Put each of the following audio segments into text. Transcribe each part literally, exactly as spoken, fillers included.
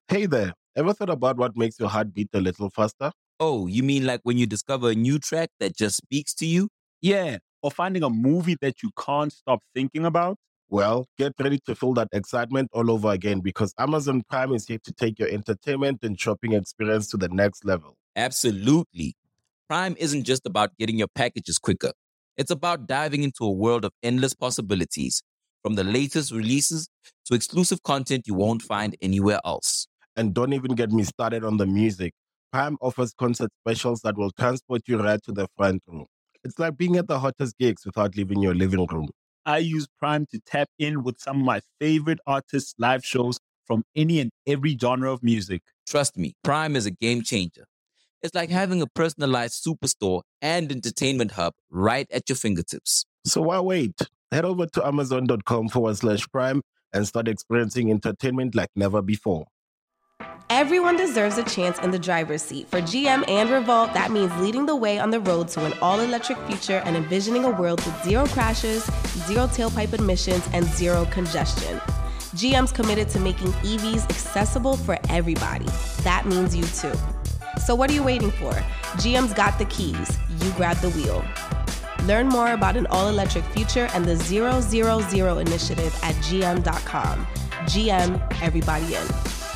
Hey there, ever thought about what makes your heart beat a little faster? Oh, you mean like when you discover a new track that just speaks to you? Yeah, or finding a movie that you can't stop thinking about? Well, get ready to feel that excitement all over again because Amazon Prime is here to take your entertainment and shopping experience to the next level. Absolutely. Prime isn't just about getting your packages quicker. It's about diving into a world of endless possibilities, from the latest releases to exclusive content you won't find anywhere else. And don't even get me started on the music. Prime offers concert specials that will transport you right to the front row. It's like being at the hottest gigs without leaving your living room. I use Prime to tap in with some of my favorite artists' live shows from any and every genre of music. Trust me, Prime is a game changer. It's like having a personalized superstore and entertainment hub right at your fingertips. So why wait? Head over to amazon.com forward slash prime and start experiencing entertainment like never before. Everyone deserves a chance in the driver's seat. For G M and Revolt, that means leading the way on the road to an all-electric future and envisioning a world with zero crashes, zero tailpipe emissions, and zero congestion. G M's committed to making E Vs accessible for everybody. That means you too. So what are you waiting for? G M's got the keys. You grab the wheel. Learn more about an all-electric future and the zero zero zero initiative at G M dot com. G M, everybody in.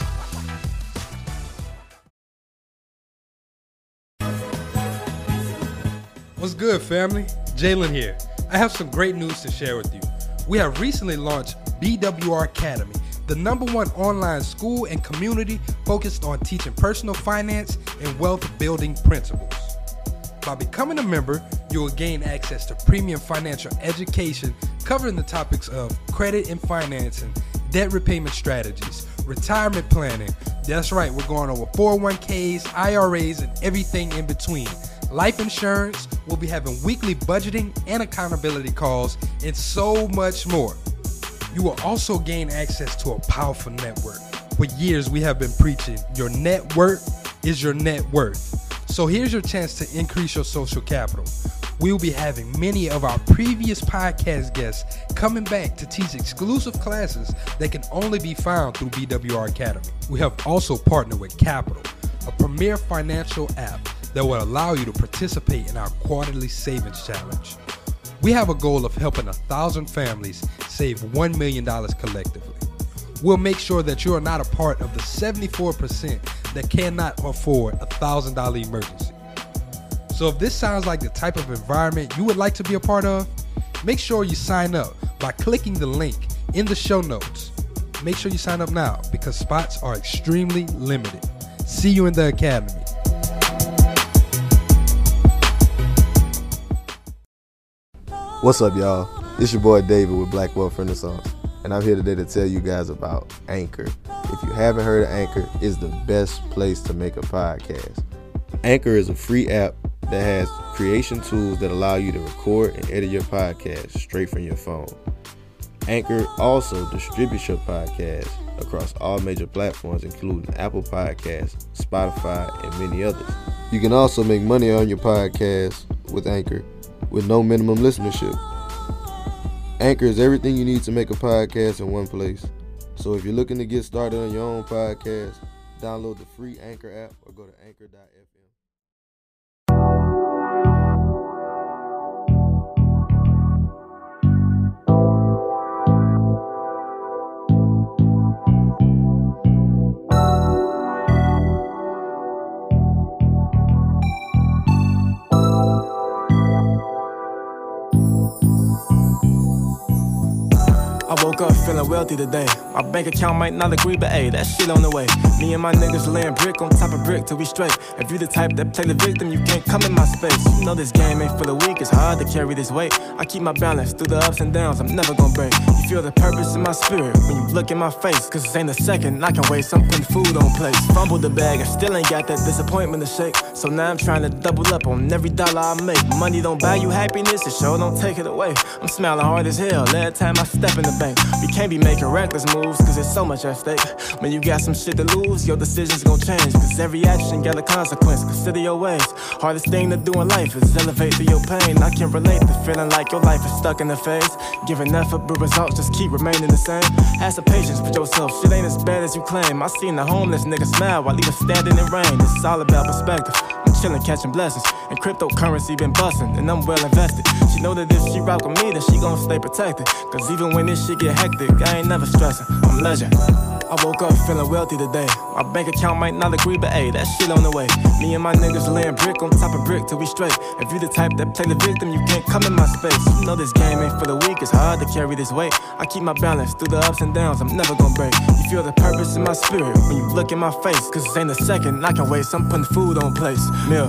What's good, family? Jalen here. I have some great news to share with you. We have recently launched B W R Academy, the number one online school and community focused on teaching personal finance and wealth building principles. By becoming a member, you will gain access to premium financial education covering the topics of credit and financing, debt repayment strategies, retirement planning. That's right, we're going over four oh one k's, I R As, and everything in between. Life insurance, we'll be having weekly budgeting and accountability calls, and so much more. You will also gain access to a powerful network. For years, we have been preaching, your net worth is your net worth. So here's your chance to increase your social capital. We will be having many of our previous podcast guests coming back to teach exclusive classes that can only be found through B W R Academy. We have also partnered with Capital, a premier financial app that will allow you to participate in our quarterly savings challenge. We have a goal of helping a thousand families save one million dollars collectively. We'll make sure that you are not a part of the seventy-four percent that cannot afford a one thousand dollars emergency. So if this sounds like the type of environment you would like to be a part of, make sure you sign up by clicking the link in the show notes. Make sure you sign up now because spots are extremely limited. See you in the academy. What's up, y'all? It's your boy David with Black Wealth Renaissance, and I'm here today to tell you guys about Anchor. If you haven't heard of Anchor, it's the best place to make a podcast. Anchor is a free app that has creation tools that allow you to record and edit your podcast straight from your phone. Anchor also distributes your podcast across all major platforms, including Apple Podcasts, Spotify, and many others. You can also make money on your podcast with Anchor with no minimum listenership. Anchor is everything you need to make a podcast in one place. So if you're looking to get started on your own podcast, download the free Anchor app or go to anchor dot f m. I woke up feeling wealthy today. My bank account might not agree, but hey, that shit on the way. Me and my niggas laying brick on top of brick till we straight. If you the type that play the victim, you can't come in my space. You know this game ain't for the weak, it's hard to carry this weight. I keep my balance through the ups and downs, I'm never gonna break. You feel the purpose in my spirit when you look in my face. Cause this ain't a second, I can waste, I'm putting food on place. Fumbled the bag, I still ain't got that disappointment to shake. So now I'm trying to double up on every dollar I make. Money don't buy you happiness, it sure don't take it away. I'm smiling hard as hell every time I step in the bank. Be can't be making reckless moves, cause there's so much at stake. When you got some shit to lose, your decisions gon' change, cause every action got a consequence. Consider your ways. Hardest thing to do in life is elevate through your pain. I can relate to feeling like your life is stuck in the phase. Giving effort, but results just keep remaining the same. Have some patience with yourself, shit ain't as bad as you claim. I seen the homeless nigga smile while he was standing in rain. This is all about perspective. I'm chillin', catching blessings, and cryptocurrency been bustin', and I'm well invested. She know that if she rock with me, then she gon' stay protected. Cause even when this shit get hectic, I ain't never stressing. I'm legend. I woke up feeling wealthy today. My bank account might not agree, but ayy, that shit on the way. Me and my niggas laying brick on top of brick till we straight. If you the type that play the victim, you can't come in my space. You know this game ain't for the weak, it's hard to carry this weight. I keep my balance through the ups and downs, I'm never gonna break. You feel the purpose in my spirit when you look in my face. Cause this ain't a second I can waste, I'm putting food on place. Meal.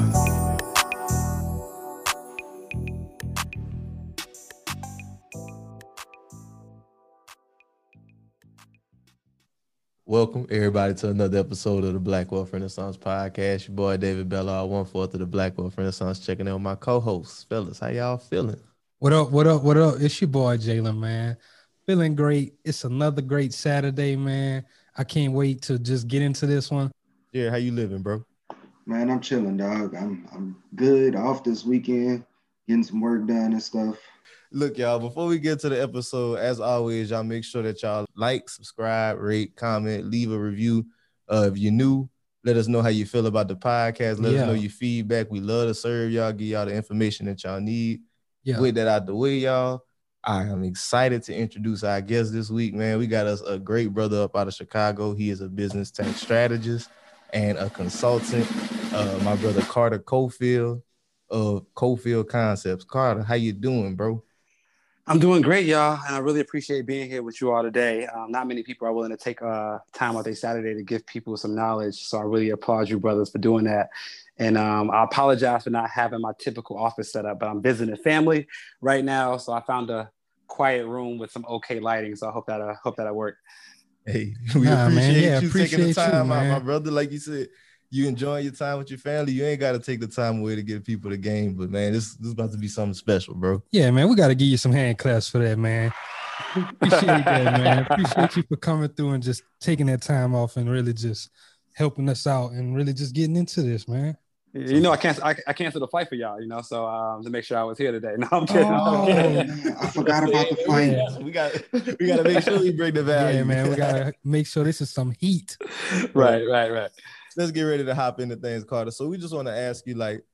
Welcome, everybody, to another episode of the Black Wealth Renaissance Podcast. Your boy, David Bella, one-fourth of the Black Wealth Renaissance, checking in with my co-hosts. Fellas, how y'all feeling? What up, what up, what up? It's your boy, Jalen, man. Feeling great. It's another great Saturday, man. I can't wait to just get into this one. Yeah, how you living, bro? Man, I'm chilling, dog. I'm I'm good. Off this weekend, getting some work done and stuff. Look, y'all, before we get to the episode, as always, y'all make sure that y'all like, subscribe, rate, comment, leave a review. Uh, if you're new, let us know how you feel about the podcast. Let Yeah. us know your feedback. We love to serve y'all, give y'all the information that y'all need. Yeah. With that out the way, y'all, I am excited to introduce our guest this week, man. We got us a great brother up out of Chicago. He is a business tax strategist and a consultant. Uh, my brother Carter Cofield of Cofield Concepts. Carter, how you doing, bro? I'm doing great, y'all, and I really appreciate being here with you all today. Um, not many people are willing to take uh, time out their Saturday to give people some knowledge, so I really applaud you, brothers, for doing that. And um, I apologize for not having my typical office set up, but I'm visiting family right now, so I found a quiet room with some okay lighting, so I hope that I uh, hope that I work. Hey, we Nah, appreciate man. Yeah, you appreciate taking the time you, out, man. my brother. Like you said, you enjoying your time with your family. You ain't got to take the time away to give people the game, but man, this, this is about to be something special, bro. Yeah, man, we got to give you some hand claps for that, man. Appreciate that, man. Appreciate you for coming through and just taking that time off and really just helping us out and really just getting into this, man. You know, I can't I, I canceled the flight for y'all, you know, so um, to make sure I was here today. No, I'm kidding. Oh, I'm kidding. Man, I forgot about the flight. Yeah, we got we got to make sure we bring the value. Yeah, man, we got to make sure this is some heat. Right, right, right. Let's get ready to hop into things, Carter. So we just want to ask you, like,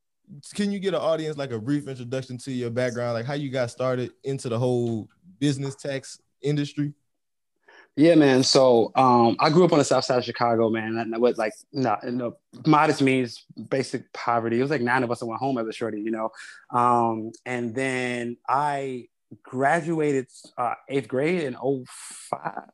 can you get an audience like a brief introduction to your background, like how you got started into the whole business tax industry? Yeah, man. So um, I grew up on the south side of Chicago, man. And what like no, no modest means basic poverty. It was like nine of us that went home as a shorty, you know. Um, and then I graduated uh, eighth grade in oh five,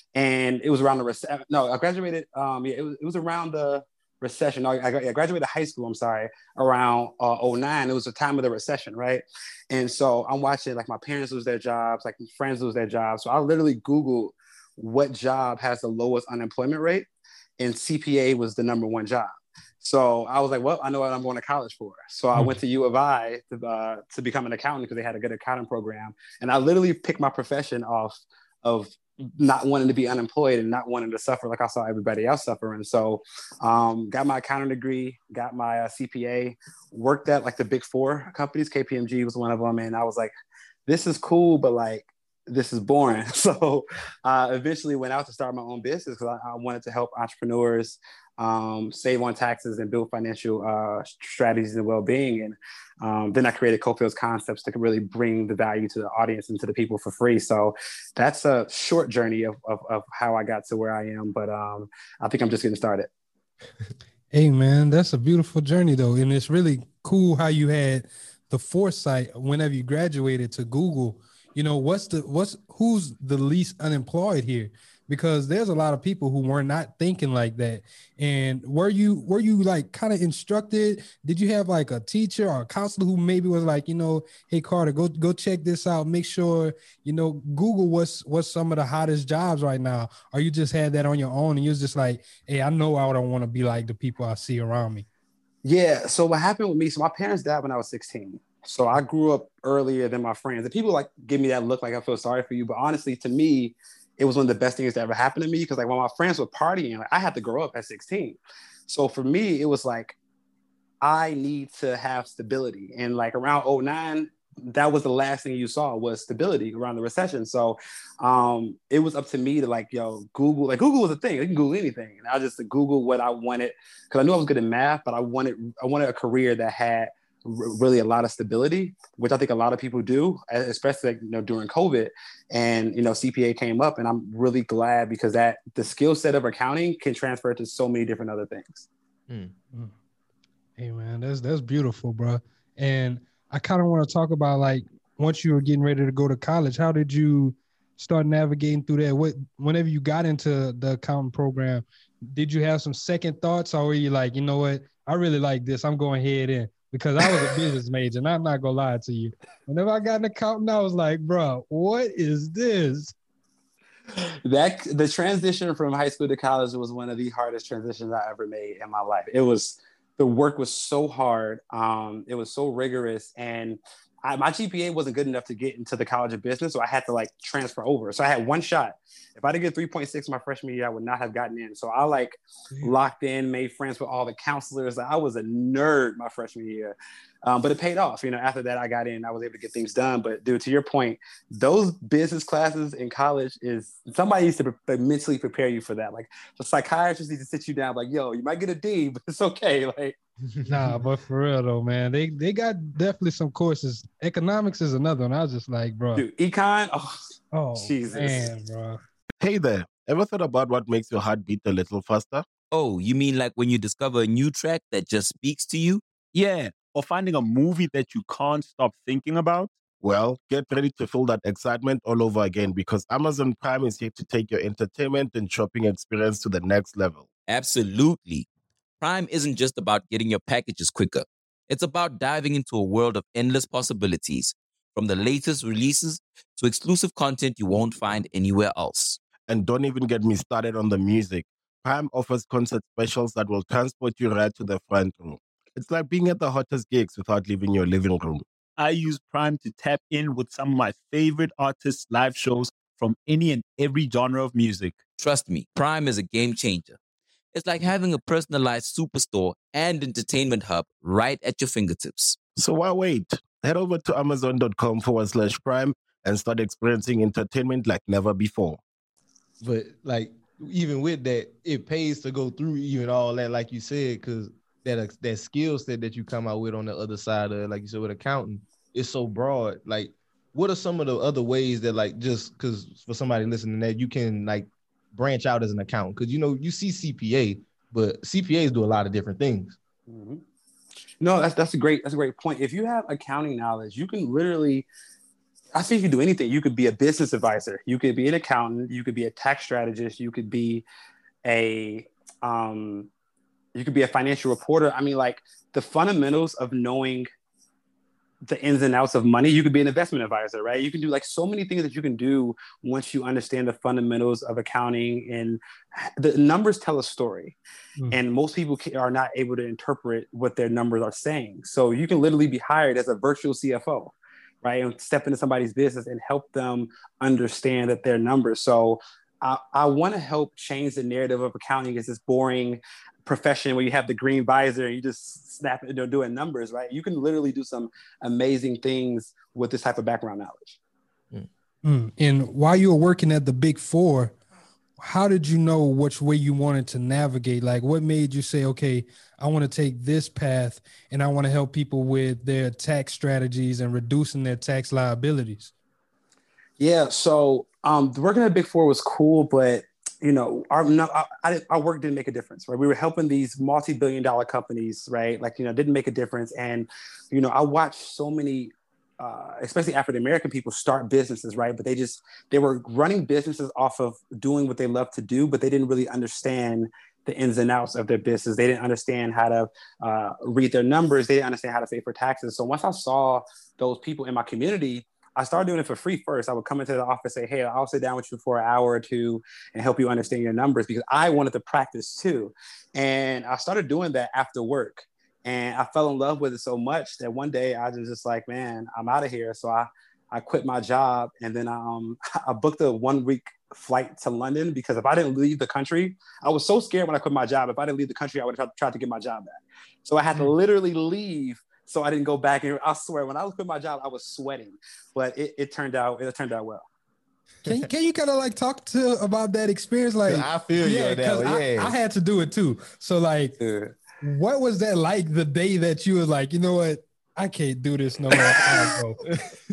and it was around the recession. No, I graduated. Um, yeah, it was it was around the recession. No, I, I graduated high school. I'm sorry, around uh, oh nine. It was the time of the recession, right? And so I'm watching like my parents lose their jobs, like friends lose their jobs. So I literally Googled what job has the lowest unemployment rate, and C P A was the number one job. So I was like, well, I know what I'm going to college for. So I went to U of I to, uh, to become an accountant because they had a good accounting program. And I literally picked my profession off of not wanting to be unemployed and not wanting to suffer like I saw everybody else suffering. So um, got my accounting degree, got my uh, C P A, worked at like the big four companies. K P M G was one of them. And I was like, this is cool, but like, this is boring. So I uh, eventually went out to start my own business because I, I wanted to help entrepreneurs um, save on taxes and build financial uh, strategies and well-being. And um, then I created Cofield's Concepts to really bring the value to the audience and to the people for free. So that's a short journey of, of, of how I got to where I am. But um, I think I'm just getting started. Hey, man, that's a beautiful journey, though. And it's really cool how you had the foresight whenever you graduated to Google, you know, what's the what's who's the least unemployed here? Because there's a lot of people who were not thinking like that. And were you were you like kind of instructed? Did you have like a teacher or a counselor who maybe was like, you know, hey Carter, go go check this out. Make sure, you know, Google what's what's some of the hottest jobs right now. Or you just had that on your own and you was just like, hey, I know I don't want to be like the people I see around me. Yeah. So what happened with me? So my parents died when I was sixteen. So I grew up earlier than my friends. And people like give me that look like I feel sorry for you. But honestly, to me, it was one of the best things that ever happened to me. Because like when my friends were partying, like, I had to grow up at sixteen. So for me, it was like, I need to have stability. And like around oh nine, that was the last thing you saw was stability around the recession. So um, it was up to me to like, yo, Google, like Google was a thing. You can Google anything. And I just Google what I wanted because I knew I was good in math, but I wanted, I wanted a career that had r- really a lot of stability, which I think a lot of people do, especially like, you know, during COVID. And, you know, C P A came up and I'm really glad because that the skill set of accounting can transfer to so many different other things. Mm. Hey man, that's, that's beautiful, bro. And I kind of want to talk about like once you were getting ready to go to college, how did you start navigating through that? What whenever you got into the accounting program, did you have some second thoughts, or were you like, you know what, I really like this, I'm going head in? Because I was a business major, and I'm not gonna lie to you. Whenever I got an accountant, I was like, bro, what is this? That the transition from high school to college was one of the hardest transitions I ever made in my life. It was. The work was so hard. Um, it was so rigorous. And I, my G P A wasn't good enough to get into the College of Business. So I had to like transfer over. So I had one shot. If I didn't get three point six my freshman year, I would not have gotten in. So I like locked in, made friends with all the counselors. Like, I was a nerd my freshman year. Um, but it paid off. You know, after that, I got in, I was able to get things done. But dude, to your point, those business classes in college is somebody needs to pre- mentally prepare you for that. Like the psychiatrist needs to sit you down, like, yo, you might get a D, but it's okay. Like, nah, but for real though, man, they they got definitely some courses. Economics is another one. I was just like, bro, dude, econ, oh, oh Jesus, man, bro. Hey there, ever thought about what makes your heart beat a little faster? Oh, you mean like when you discover a new track that just speaks to you? Yeah, or finding a movie that you can't stop thinking about. Well, get ready to feel that excitement all over again because Amazon Prime is here to take your entertainment and shopping experience to the next level. Absolutely. Prime isn't just about getting your packages quicker. It's about diving into a world of endless possibilities, from the latest releases to exclusive content you won't find anywhere else. And don't even get me started on the music. Prime offers concert specials that will transport you right to the front row. It's like being at the hottest gigs without leaving your living room. I use Prime to tap in with some of my favorite artists' live shows from any and every genre of music. Trust me, Prime is a game changer. It's like having a personalized superstore and entertainment hub right at your fingertips. So why wait? Head over to amazon.com forward slash prime and start experiencing entertainment like never before. But like, even with that, it pays to go through even all that, like you said, because that that skill set that you come out with on the other side of, like you said, with accounting, is so broad. Like, what are some of the other ways that, like, just because for somebody listening that you can like branch out as an accountant? Because, you know, you see C P A, but C P As do a lot of different things. Mm-hmm. No, that's that's a great that's a great point. If you have accounting knowledge, you can literally, I think you can do anything. You could be a business advisor. You could be an accountant. You could be a tax strategist. You could be a um, you could be a financial reporter. I mean, like the fundamentals of knowing the ins and outs of money. You could be an investment advisor, right? You can do like so many things that you can do once you understand the fundamentals of accounting, and the numbers tell a story. Mm. And most people are not able to interpret what their numbers are saying. So you can literally be hired as a virtual C F O, right? And step into somebody's business and help them understand that their numbers. So I, I want to help change the narrative of accounting as this boring profession where you have the green visor and you just snap it, you know, doing numbers, right? You can literally do some amazing things with this type of background knowledge. Mm. Mm. And while you were working at the Big Four, how did you know which way you wanted to navigate? Like, what made you say, okay, I want to take this path and I want to help people with their tax strategies and reducing their tax liabilities? Yeah, so um, working at Big Four was cool, but you know, our, our, our work didn't make a difference, right? We were helping these multi-billion dollar companies, right? Like, you know, didn't make a difference. And, you know, I watched so many, uh, especially African-American people start businesses, right? But they just, they were running businesses off of doing what they love to do, but they didn't really understand the ins and outs of their business. They didn't understand how to uh, read their numbers. They didn't understand how to pay for taxes. So once I saw those people in my community, I started doing it for free first. I would come into the office, say, hey, I'll sit down with you for an hour or two and help you understand your numbers, because I wanted to practice too. And I started doing that after work. And I fell in love with it so much that one day I was just like, man, I'm out of here. So I, I quit my job, and then um, I booked a one week flight to London, because if I didn't leave the country, I was so scared when I quit my job. If I didn't leave the country, I would have tried to get my job back. So I had to literally leave so I didn't go back. And I swear, when I was quit my job, I was sweating, but it, it turned out, it turned out well. Can you, can you kind of like talk to about that experience? Like, I feel you yeah, because I, I had to do it too. So like, yeah. What was that like the day that you were like, you know what, I can't do this no more? I'll go.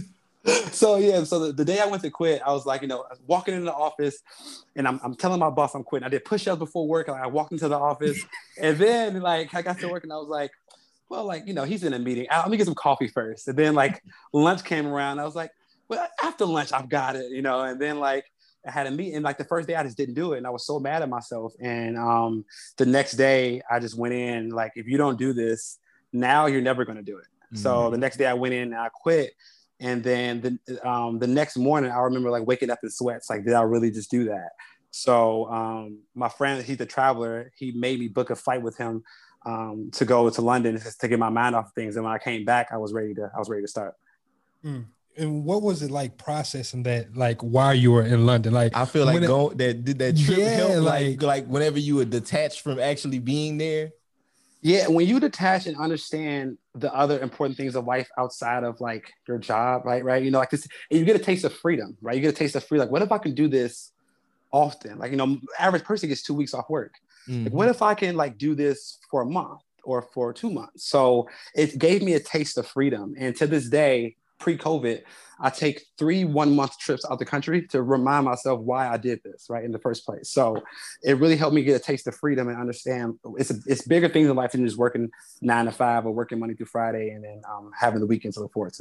So yeah, so the, the day I went to quit, I was like, you know, I was walking into the office, and I'm, I'm telling my boss I'm quitting. I did push-ups before work. Like, I walked into the office, and then like I got to work, and I was like, well, like, you know, he's in a meeting. Let me get some coffee first. And then like lunch came around. I was like, well, after lunch, I've got it, you know. And then like I had a meeting. Like the first day, I just didn't do it, and I was so mad at myself. And um, the next day, I just went in like, if you don't do this now, you're never going to do it. Mm-hmm. So the next day, I went in and I quit. And then the um, the next morning, I remember like waking up in sweats. Like, did I really just do that? So um, my friend, he's a traveler. He made me book a flight with him um, to go to London to get my mind off things. And when I came back, I was ready to. I was ready to start. Mm. And what was it like processing that? Like while you were in London, like I feel like go that did that trip yeah, help? Like, like like whenever you were detached from actually being there. Yeah, when you detach and understand the other important things of life outside of like your job, right? Right. You know, like this, and you get a taste of freedom, right? You get a taste of freedom. Like, what if I can do this often? Like, you know, average person gets two weeks off work. Mm-hmm. Like, what if I can like do this for a month or for two months? So it gave me a taste of freedom. And to this day, pre-COVID, I take three one-month trips out the country to remind myself why I did this, right, in the first place. So it really helped me get a taste of freedom and understand it's a, it's bigger things in life than just working nine to five or working Monday through Friday and then um, having the weekends to look forward to.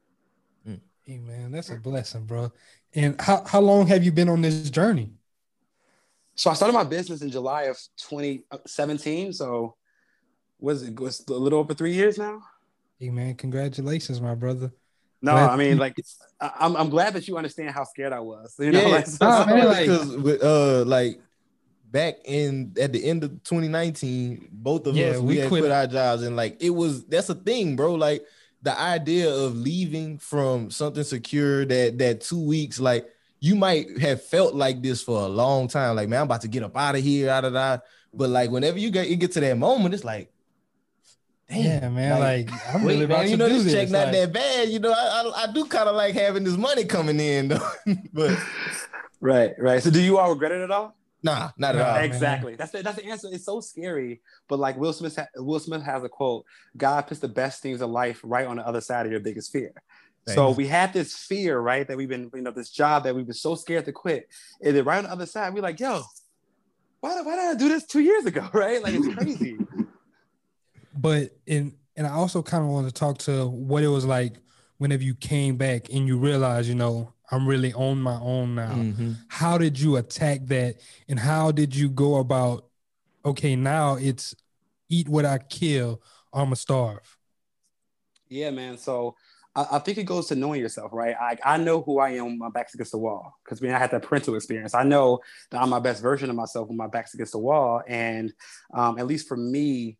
Hey, man, that's a blessing, bro. And how, how long have you been on this journey? So I started my business in July of twenty seventeen. So was it was a little over three years now? Hey, man, congratulations, my brother. No, glad I mean, like, I'm I'm glad that you understand how scared I was. You know, yeah, like, so, nah, man, like, because with uh, like back in at the end of twenty nineteen, both of yeah, us we, we had quit. quit our jobs, and like it was that's a thing, bro. Like the idea of leaving from something secure that that two weeks, like you might have felt like this for a long time. Like, man, I'm about to get up out of here, out of that. But like whenever you get you get to that moment, it's like. Damn, yeah, man. Like, like I'm wait, really about man, to you know, do this this check not like, that bad. You know, I I, I do kind of like having this money coming in, though. But right, right. So, do you all regret it at all? Nah, not at nah, all. Exactly. Man. That's the, that's the answer. It's so scary, but like Will Smith, ha- Will Smith has a quote: "God puts the best things of life right on the other side of your biggest fear." Thanks. So we had this fear, right? That we've been, you know, this job that we've been so scared to quit, and then right on the other side, we're like, "Yo, why why did I do this two years ago?" Right? Like it's crazy. But in And I also kind of want to talk to what it was like whenever you came back and you realized, you know, I'm really on my own now. Mm-hmm. How did you attack that? And how did you go about, okay, now it's eat what I kill, or I'm a starve? Yeah, man. So I, I think it goes to knowing yourself, right? I, I know who I am when my back's against the wall. Because I mean, I had that parental experience. I know that I'm my best version of myself when my back's against the wall. And um, at least for me,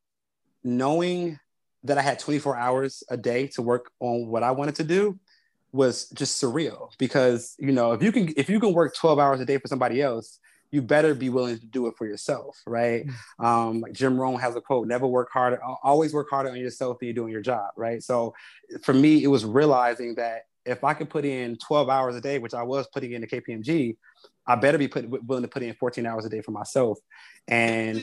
knowing that I had twenty-four hours a day to work on what I wanted to do was just surreal, because, you know, if you can, if you can work twelve hours a day for somebody else, you better be willing to do it for yourself. Right. Mm-hmm. Um, like Jim Rohn has a quote, never work harder, always work harder on yourself than you're doing your job. Right. So for me, it was realizing that if I could put in twelve hours a day, which I was putting in the K P M G, I better be put, willing to put in fourteen hours a day for myself. And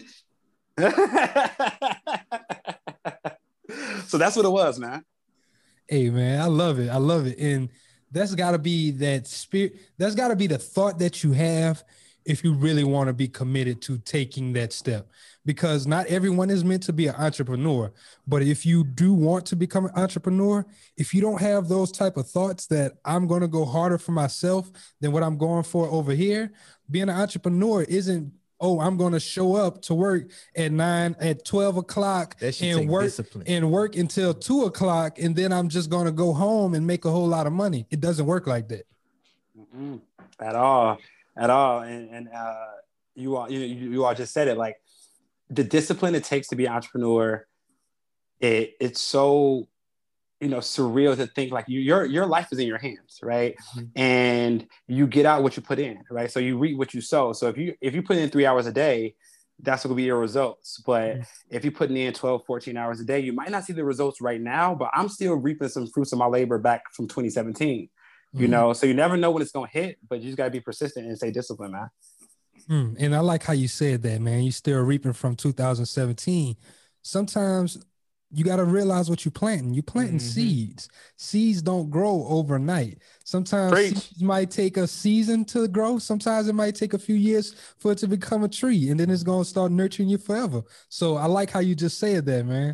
so that's what it was, man. Hey, man, I love it. I love it. And that's got to be that spirit. That's got to be the thought that you have if you really want to be committed to taking that step, because not everyone is meant to be an entrepreneur. But if you do want to become an entrepreneur, if you don't have those type of thoughts that I'm going to go harder for myself than what I'm going for over here, being an entrepreneur isn't, oh, I'm going to show up to work at nine, at twelve o'clock and work discipline. and work until two o'clock. And then I'm just going to go home and make a whole lot of money. It doesn't work like that. Mm-hmm. At all, at all. And, and uh, you all, you, you all just said it, like the discipline it takes to be an entrepreneur it it's so, you know, surreal to think like you, your your life is in your hands, right? Mm-hmm. And you get out what you put in, right? So you reap what you sow. So if you if you put in three hours a day, that's what will be your results. But mm-hmm. if you're putting in twelve, fourteen hours a day, you might not see the results right now, but I'm still reaping some fruits of my labor back from twenty seventeen, mm-hmm. you know? So you never know when it's going to hit, but you just got to be persistent and stay disciplined, man. Mm, and I like how you said that, man. You're still reaping from two thousand seventeen. Sometimes you got to realize what you're planting. You're planting mm-hmm. seeds. Seeds don't grow overnight. Sometimes Preach. Seeds might take a season to grow. Sometimes it might take a few years for it to become a tree, and then it's going to start nurturing you forever. So I like how you just said that, man.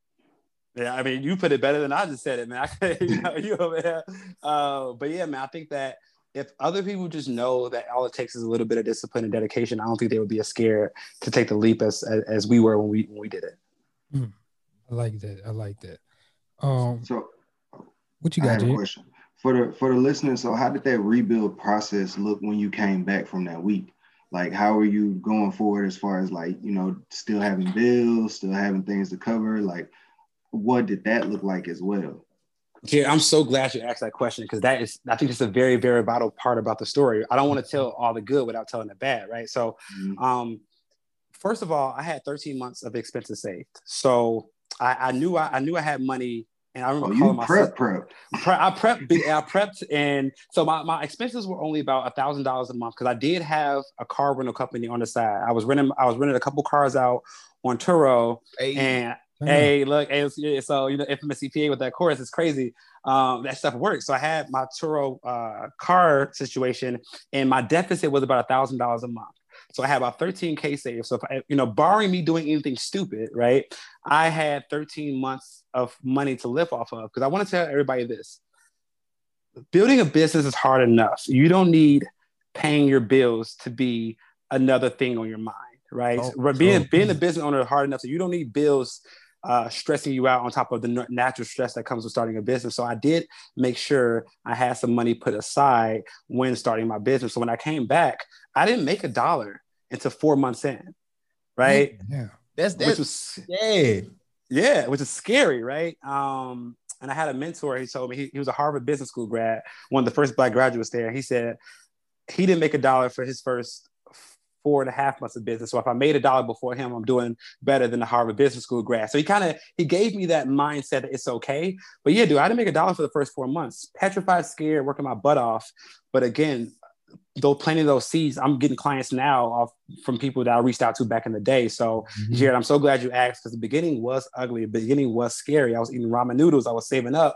Yeah, I mean, you put it better than I just said it, man. I, you know, you over there. Uh, but yeah, man, I think that if other people just know that all it takes is a little bit of discipline and dedication, I don't think they would be as scared to take the leap as as, as we were when we when we did it. Mm. I like that. I like that. Um, so, what you got? I have a question for the for the listeners. So, how did that rebuild process look when you came back from that week? Like, how are you going forward as far as like, you know, still having bills, still having things to cover? Like, what did that look like as well? Yeah, I'm so glad you asked that question because that is, I think it's a very, very vital part about the story. I don't want to tell all the good without telling the bad, right? So, mm-hmm. um, first of all, I had thirteen months of expenses saved. So I, I knew I, I knew I had money, and I remember oh, calling you myself. Prep, prep. I prepped. I prepped, and so my, my expenses were only about a thousand dollars a month because I did have a car rental company on the side. I was renting. I was renting a couple cars out on Turo, hey. and. Mm-hmm. Hey, look, hey, so you know, infamous E P A with that chorus is crazy. Um, that stuff works. So I had my Turo uh, car situation, and my deficit was about a thousand dollars a month. So I had about thirteen K saved. So if I, you know, barring me doing anything stupid, right, I had thirteen months of money to live off of. Because I want to tell everybody this: building a business is hard enough. You don't need paying your bills to be another thing on your mind, right? Oh, being oh. being a business owner is hard enough, so you don't need bills uh, stressing you out on top of the natural stress that comes with starting a business. So I did make sure I had some money put aside when starting my business. So when I came back, I didn't make a dollar until four months in, right? Yeah, that's that's which was, yeah, yeah, which is scary, right? Um, and I had a mentor. He told me he, he was a Harvard Business School grad, one of the first Black graduates there. He said he didn't make a dollar for his first four and a half months of business. So if I made a dollar before him, I'm doing better than the Harvard Business School grad. So he kind of, he gave me that mindset that it's okay. But yeah, dude, I didn't make a dollar for the first four months. Petrified, scared, working my butt off. But again, though planting those seeds, I'm getting clients now off from people that I reached out to back in the day. So mm-hmm. Jared, I'm so glad you asked because the beginning was ugly. The beginning was scary. I was eating ramen noodles. I was saving up.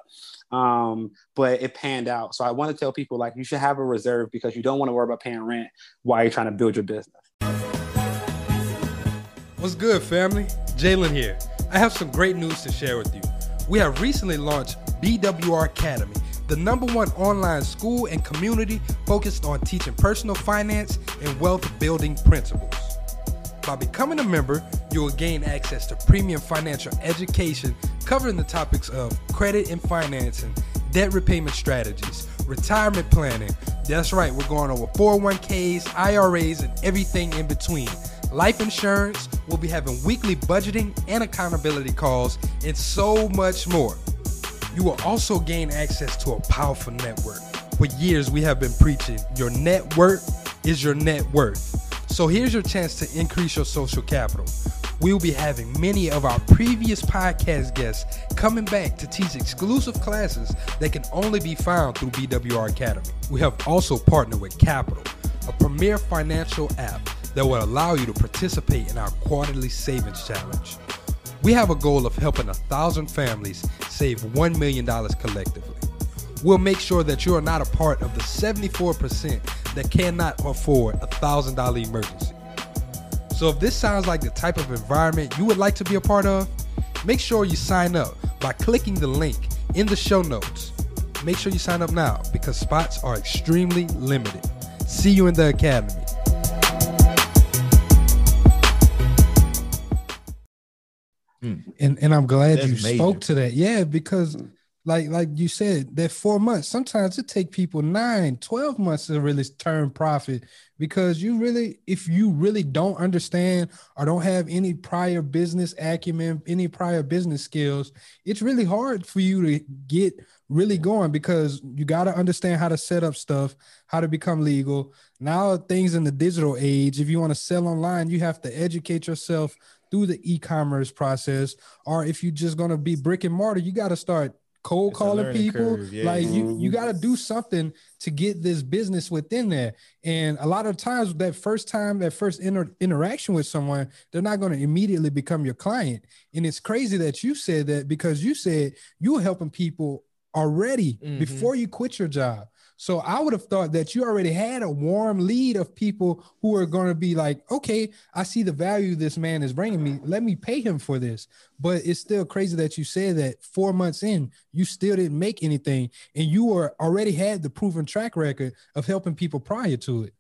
Um, but it panned out. So I want to tell people like you should have a reserve because you don't want to worry about paying rent while you're trying to build your business. What's good, family? Jalen here. I have some great news to share with you. We have recently launched B W R Academy, the number one online school and community focused on teaching personal finance and wealth building principles. By becoming a member, you will gain access to premium financial education covering the topics of credit and financing, debt repayment strategies, retirement planning. That's right, we're going over four oh one k's, I R As, and everything in between. Life insurance, we'll be having weekly budgeting and accountability calls, and so much more. You will also gain access to a powerful network. For years, we have been preaching, your net worth is your net worth. So here's your chance to increase your social capital. We'll be having many of our previous podcast guests coming back to teach exclusive classes that can only be found through B W R Academy. We have also partnered with Capital, a premier financial app that will allow you to participate in our quarterly savings challenge. We have a goal of helping a thousand families save one million dollars collectively. We'll make sure that you are not a part of the seventy-four percent that cannot afford a one thousand dollars emergency. So if this sounds like the type of environment you would like to be a part of, make sure you sign up by clicking the link in the show notes. Make sure you sign up now because spots are extremely limited. See you in the academy. And and I'm glad That's you major. spoke to that. Yeah, because like like you said, that four months, sometimes it take people nine, twelve months to really turn profit, because you really, if you really don't understand or don't have any prior business acumen, any prior business skills, it's really hard for you to get really going, because you got to understand how to set up stuff, how to become legal. Now things in the digital age, if you want to sell online, you have to educate yourself through the e-commerce process. Or if you're just going to be brick and mortar, you got to start cold It's a calling learning people. curve, yeah. Like you, you Mhm. got to do something to get this business within there. And a lot of times that first time, that first inter- interaction with someone, they're not going to immediately become your client. And it's crazy that you said that, because you said you were helping people already Mhm. before you quit your job. So I would have thought that you already had a warm lead of people who are going to be like, okay, I see the value this man is bringing me. Let me pay him for this. But it's still crazy that you said that four months in, you still didn't make anything, and you were already had the proven track record of helping people prior to it.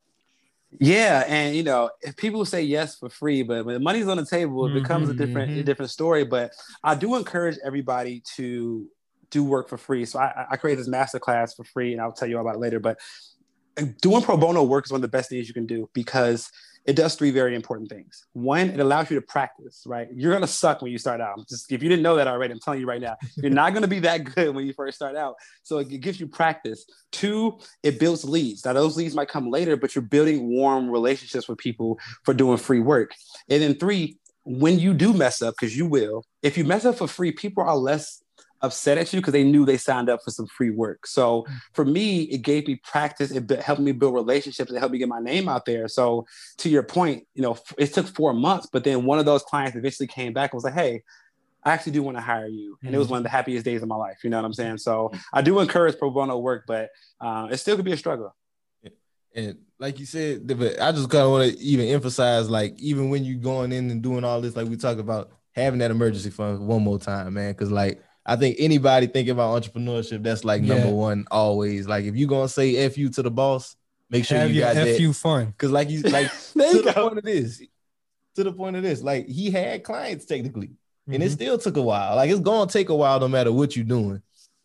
Yeah, and you know, if people say yes for free, but when the money's on the table, it becomes a different, a Mhm. different story. But I do encourage everybody to do work for free. So I, I create this masterclass for free, and I'll tell you all about it later. But doing pro bono work is one of the best things you can do, because it does three very important things. One, it allows you to practice, right? You're gonna suck when you start out. Just if you didn't know that already, I'm telling you right now, you're not gonna be that good when you first start out. So it gives you practice. Two, it builds leads. Now those leads might come later, but you're building warm relationships with people for doing free work. And then three, when you do mess up, because you will, if you mess up for free, people are less upset at you because they knew they signed up for some free work. So for me, it gave me practice. It be- helped me build relationships. It helped me get my name out there. So to your point, you know, f- it took four months, but then one of those clients eventually came back and was like, hey, I actually do want to hire you. And it was one of the happiest days of my life. You know what I'm saying? So I do encourage pro bono work, but uh, it still could be a struggle. And like you said, but I just kind of want to even emphasize, like, even when you going in and doing all this, like we talk about, having that emergency fund one more time, man. Because like, I think anybody thinking about entrepreneurship, that's like Yeah. number one always. Like, if you're gonna say F you to the boss, make sure Have you your got F that. U fun. Because like you like There to you the go. point of this, to the point of this, like he had clients technically, and it Mhm. still took a while. Like it's gonna take a while no matter what you're doing.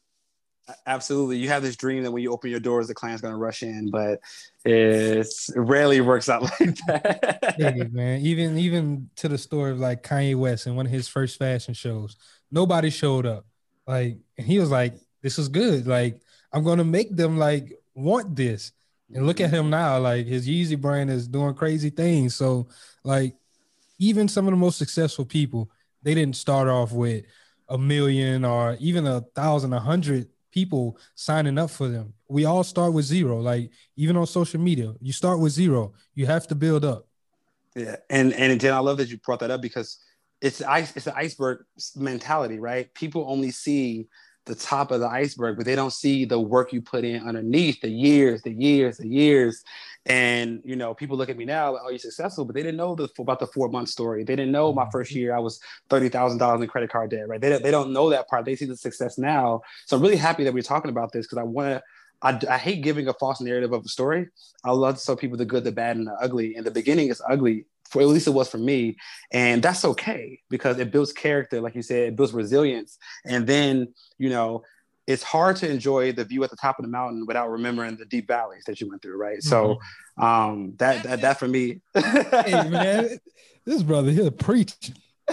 Absolutely. You have this dream that when you open your doors, the client's going to rush in, but it's, it rarely works out like that. Hey, man, even even to the story of like Kanye West and one of his first fashion shows, nobody showed up. Like, and he was like, "This is good. Like, I'm gonna make them like want this." And look at him now. Like, his Yeezy brand is doing crazy things. So, like, even some of the most successful people, they didn't start off with a million or even a thousand, a hundred people signing up for them. We all start with zero. Like, even on social media, you start with zero. You have to build up. Yeah, and and Jen, I love that you brought that up because it's ice. It's an iceberg mentality, right? People only see the top of the iceberg, but they don't see the work you put in underneath, the years, the years, the years. And you know, people look at me now, like, "Oh, you're successful," but they didn't know the about the four month story. They didn't know my first year I was thirty thousand dollars in credit card debt, right? They they don't know that part. They see the success now. So I'm really happy that we're talking about this because I want to. I, I hate giving a false narrative of a story. I love to show people the good, the bad, and the ugly. In the beginning, it's ugly. For at least it was for me, and that's okay because it builds character, like you said, it builds resilience, and then you know it's hard to enjoy the view at the top of the mountain without remembering the deep valleys that you went through, right? So um, that, that that for me. Hey, man, this brother here preaching.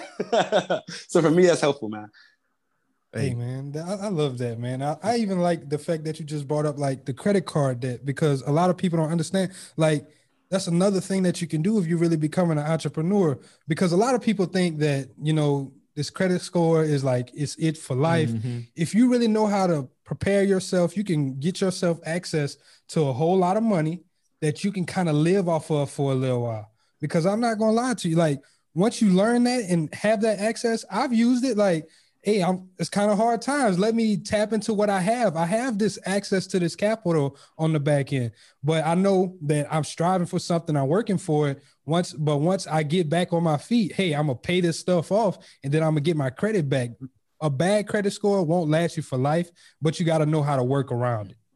So for me, that's helpful, man. Hey, man, th- I, I love that, man. I, I even like the fact that you just brought up like the credit card debt, because a lot of people don't understand. Like, that's another thing that you can do if you're really becoming an entrepreneur, because a lot of people think that, you know, this credit score is like, it's it for life. Mhm. If you really know how to prepare yourself, you can get yourself access to a whole lot of money that you can kind of live off of for a little while. Because I'm not going to lie to you. Like, once you learn that and have that access, I've used it like, hey, I'm, it's kind of hard times. Let me tap into what I have. I have this access to this capital on the back end, but I know that I'm striving for something. I'm working for it once, but once I get back on my feet, hey, I'm going to pay this stuff off and then I'm going to get my credit back. A bad credit score won't last you for life, but you got to know how to work around it.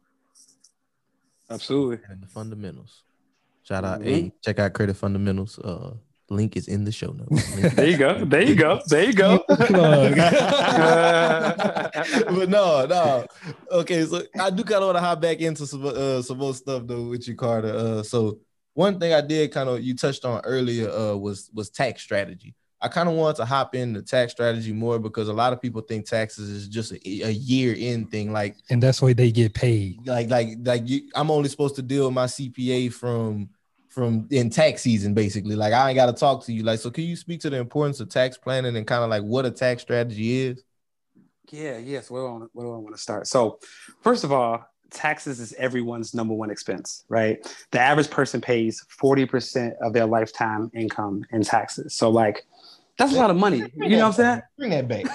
Absolutely. And the fundamentals. Shout out, Mhm. hey, check out Credit Fundamentals. Uh, Link is in the show notes. There you go. There you go. There you go. Plug. But no, no. Okay, so I do kind of want to hop back into some uh, some more stuff though with you, Carter. Uh, so one thing I did kind of you touched on earlier uh, was was tax strategy. I kind of wanted to hop into tax strategy more because a lot of people think taxes is just a, a year in thing, like, and that's why they get paid. Like, like, like you, I'm only supposed to deal with my C P A from from in tax season, basically. Like, I ain't got to talk to you. Like, so can you speak to the importance of tax planning and kind of like what a tax strategy is? Yeah, yes. Where do I want, where do I want to start? So, first of all, taxes is everyone's number one expense, right? The average person pays forty percent of their lifetime income in taxes. So, like, that's a lot of money. You know what I'm saying? Bring that back.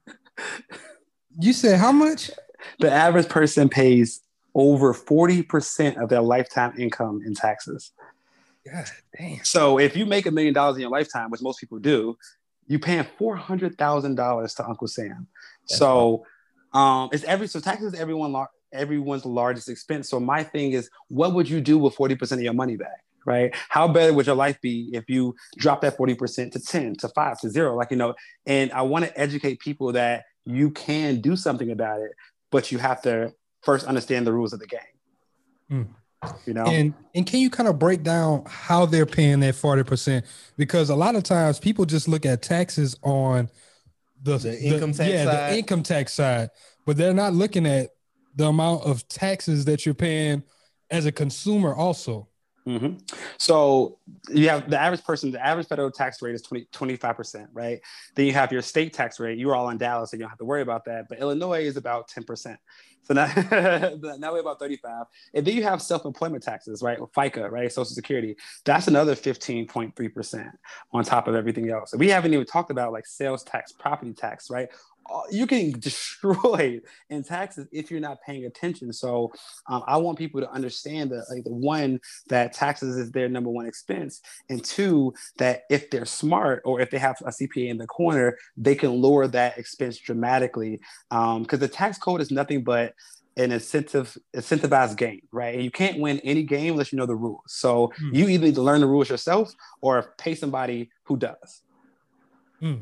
You said how much? The average person pays over forty percent of their lifetime income in taxes. God damn. So if you make a million dollars in your lifetime, which most people do, you're paying four hundred thousand dollars to Uncle Sam. That's so um, it's every so taxes is everyone everyone's largest expense. So my thing is, what would you do with forty percent of your money back? Right? How better would your life be if you drop that forty percent to ten, to five, to zero? Like, you know, and I want to educate people that you can do something about it, but you have to first understand the rules of the game. Mm. You know, and and can you kind of break down how they're paying that forty percent? Because a lot of times people just look at taxes on the, the the income tax yeah, side. the income tax side, but they're not looking at the amount of taxes that you're paying as a consumer also. Mm-hmm. So you have the average person, the average federal tax rate is twenty, twenty-five percent, right? Then you have your state tax rate. You're all in Dallas, so you don't have to worry about that. But Illinois is about ten percent. So now, now we're about thirty-five. And then you have self-employment taxes, right? Or FICA, right? Social Security. That's another fifteen point three percent on top of everything else. And we haven't even talked about like sales tax, property tax, right? You're getting destroyed in taxes if you're not paying attention. So um, I want people to understand that, like, the one, that taxes is their number one expense, and two, that if they're smart or if they have a C P A in the corner, they can lower that expense dramatically. Um, because the tax code is nothing but an incentive, incentivized game, right? And you can't win any game unless you know the rules. So mm. you either need to learn the rules yourself or pay somebody who does. Mm.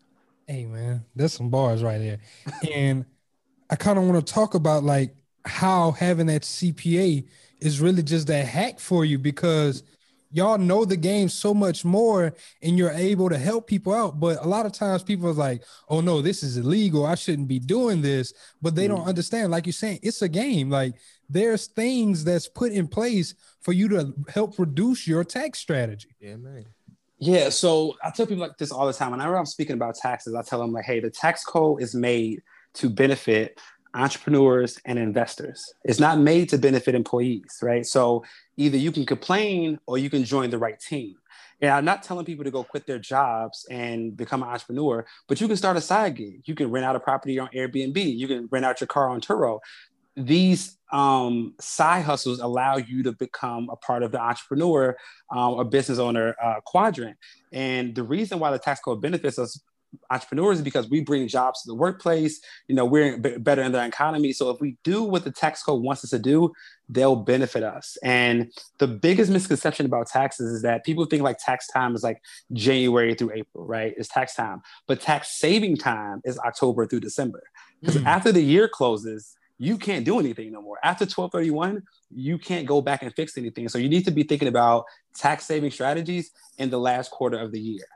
Hey man, there's some bars right there. And I kind of want to talk about like how having that C P A is really just that hack for you, because y'all know the game so much more and you're able to help people out. But a lot of times people are like, oh no, this is illegal, I shouldn't be doing this. But they mm. don't understand, like you're saying, it's a game. Like there's things that's put in place for you to help reduce your tax strategy. Yeah, man. Yeah, so I tell people like this all the time. Whenever I'm speaking about taxes, I tell them like, hey, the tax code is made to benefit entrepreneurs and investors. It's not made to benefit employees, right? So either you can complain or you can join the right team. And I'm not telling people to go quit their jobs and become an entrepreneur, but you can start a side gig. You can rent out a property on Airbnb. You can rent out your car on Turo. These um, side hustles allow you to become a part of the entrepreneur um, or business owner uh, quadrant. And the reason why the tax code benefits us entrepreneurs is because we bring jobs to the workplace. You know, we're b- better in the economy. So if we do what the tax code wants us to do, they'll benefit us. And the biggest misconception about taxes is that people think like tax time is like January through April, right? It's tax time. But tax saving time is October through December. Because mm. after the year closes, you can't do anything no more. After twelve thirty-one, you can't go back and fix anything. So you need to be thinking about tax saving strategies in the last quarter of the year.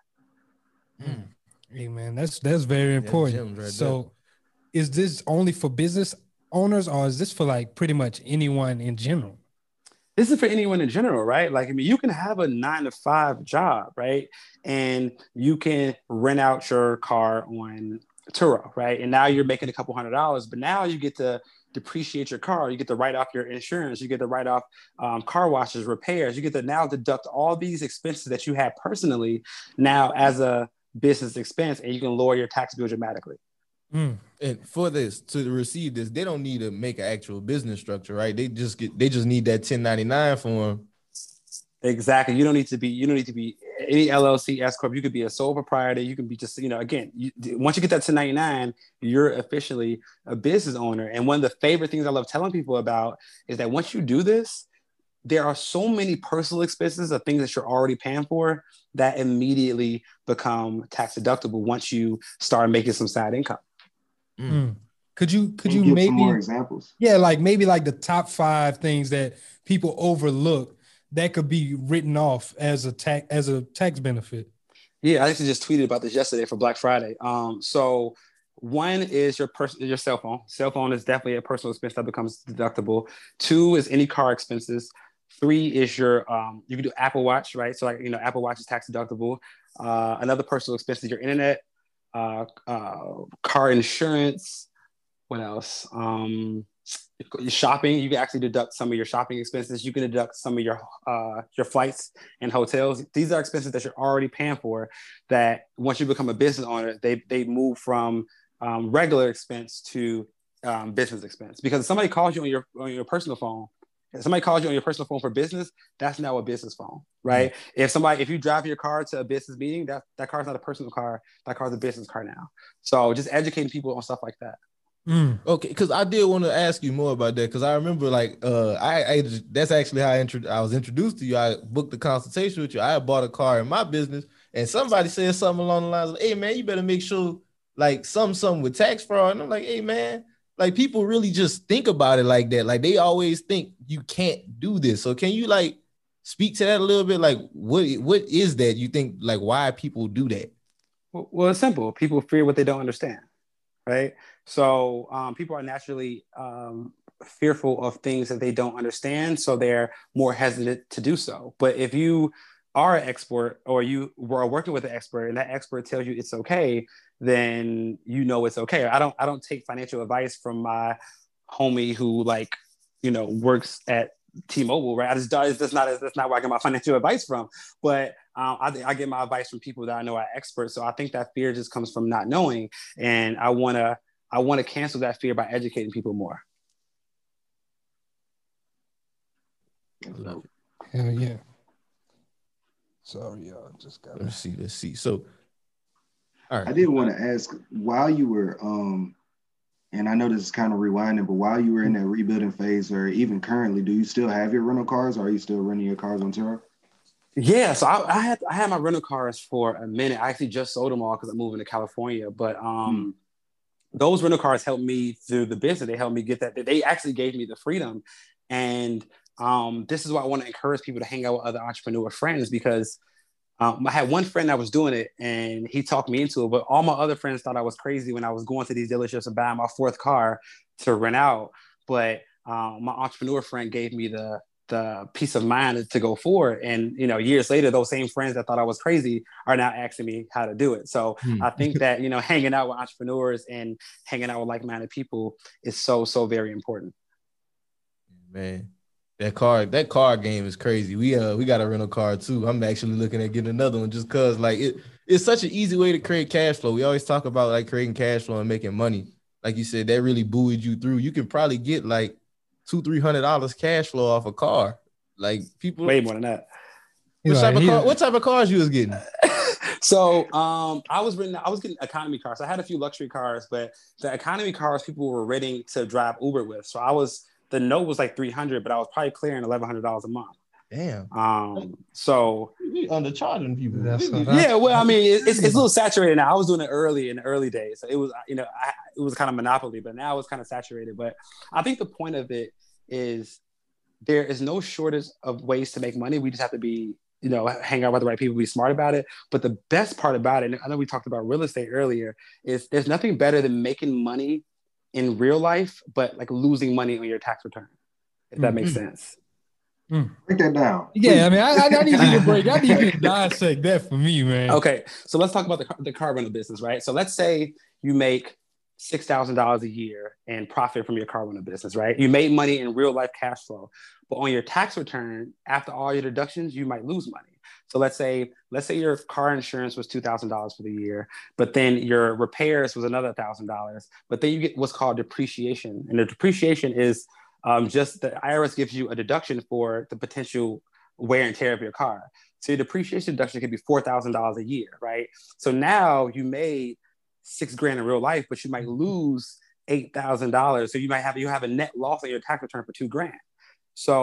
Mm. Hey man, that's that's very important. Right so there. Is this only for business owners or is this for like pretty much anyone in general? This is for anyone in general, right? Like, I mean, you can have a nine to five job, right? And you can rent out your car on Turo, right? And now you're making a couple hundred dollars, but now you get to depreciate your car. You get to write off your insurance. You get to write off um, car washes, repairs. You get to now deduct all these expenses that you had personally now as a business expense, and you can lower your tax bill dramatically. Mm. And for this, to receive this, they don't need to make an actual business structure, right? They just get, they just need that ten ninety-nine form. Exactly. You don't need to be, you don't need to be any L L C, S corp. You could be a sole proprietor. You can be just, you know, again, you, once you get that ten ninety-nine, you're officially a business owner. And one of the favorite things I love telling people about is that once you do this, there are so many personal expenses of things that you're already paying for that immediately become tax deductible once you start making some side income. Mm. Could you could Can you, you give maybe some more examples? Yeah, like maybe like the top five things that people overlook that could be written off as a tax as a tax benefit. Yeah, I actually just tweeted about this yesterday for Black Friday. Um, so one is your person, your cell phone. Cell phone is definitely a personal expense that becomes deductible. Two is any car expenses. Three is your um, you can do Apple Watch, right? So like you know, Apple Watch is tax deductible. Uh, another personal expense is your internet, uh, uh, car insurance. What else? Um, shopping. You can actually deduct some of your shopping expenses. You can deduct some of your uh, your flights and hotels. These are expenses that you're already paying for. That once you become a business owner, they they move from um, regular expense to um, business expense. Because if somebody calls you on your on your personal phone. If somebody calls you on your personal phone for business, that's now a business phone, right? Mm-hmm. If somebody, if you drive your car to a business meeting, that, that car is not a personal car. That car is a business car now. So just educating people on stuff like that. Mm. Okay, because I did want to ask you more about that because I remember like uh I, I that's actually how I, intro- I was introduced to you. I booked the consultation with you. I bought a car in my business, and somebody said something along the lines of, "Hey man, you better make sure like something something with tax fraud." And I'm like, "Hey man." Like people really just think about it like that. Like they always think you can't do this. So can you like speak to that a little bit? Like what what is that? You think like why people do that? Well, well it's simple. People fear what they don't understand, right? So um, people are naturally um, fearful of things that they don't understand. So they're more hesitant to do so. But if you are an expert or you are working with an expert and that expert tells you it's okay, then you know it's okay. I don't I don't take financial advice from my homie who like, you know, works at T-Mobile, right? I just that's not that's not where I get my financial advice from. But um, I, I get my advice from people that I know are experts. So I think that fear just comes from not knowing, and I wanna I wanna cancel that fear by educating people more. Hell yeah. Sorry, y'all. Just got. Let's see. Let's see. So, all right. I did want to ask while you were, um, and I know this is kind of rewinding, but while you were in that rebuilding phase, or even currently, do you still have your rental cars, or are you still renting your cars on Turo? Yeah, so I, I had I had my rental cars for a minute. I actually just sold them all because I'm moving to California. But um, hmm. those rental cars helped me through the business. They helped me get that. They actually gave me the freedom, and Um, this is why I want to encourage people to hang out with other entrepreneur friends because um, I had one friend that was doing it and he talked me into it, but all my other friends thought I was crazy when I was going to these dealerships and buying my fourth car to rent out. But um, my entrepreneur friend gave me the the peace of mind to go forward. And, you know, years later, those same friends that thought I was crazy are now asking me how to do it. So hmm. I think that, you know, hanging out with entrepreneurs and hanging out with like-minded people is so, so very important. Man. That car, that car game is crazy. We uh we got a rental car too. I'm actually looking at getting another one just cause like it it's such an easy way to create cash flow. We always talk about like creating cash flow and making money. Like you said, that really buoyed you through. You can probably get like two, three hundred dollars cash flow off a car. Like people way more than that. What type of car, what type of cars you was getting? So um, I was renting, I was getting economy cars. I had a few luxury cars, but the economy cars people were renting to drive Uber with. So I was the note was like three hundred, but I was probably clearing eleven hundred dollars a month. Damn. Um. So we undercharging people. That's yeah. Well, I mean, it, it's it's a little saturated now. I was doing it early in the early days, so it was you know I, it was kind of monopoly, but now it's kind of saturated. But I think the point of it is there is no shortage of ways to make money. We just have to be you know hang out with the right people, be smart about it. But the best part about it, and I know we talked about real estate earlier, is there's nothing better than making money in real life, but like losing money on your tax return, if that mm-hmm. makes sense. Mm. Break that down. Yeah, I mean, I, I need you to break. I need you to dissect that for me, man. Okay, so let's talk about the the car rental business, right? So let's say you make six thousand dollars a year and profit from your car rental business, right? You made money in real life cash flow, but on your tax return, after all your deductions, you might lose money. So let's say let's say your car insurance was two thousand dollars for the year, but then your repairs was another one thousand dollars. But then you get what's called depreciation. And the depreciation is um, just the I R S gives you a deduction for the potential wear and tear of your car. So your depreciation deduction could be four thousand dollars a year, right? So now you made six grand in real life, but you might lose eight thousand dollars. So you might have you have a net loss on your tax return for two grand. So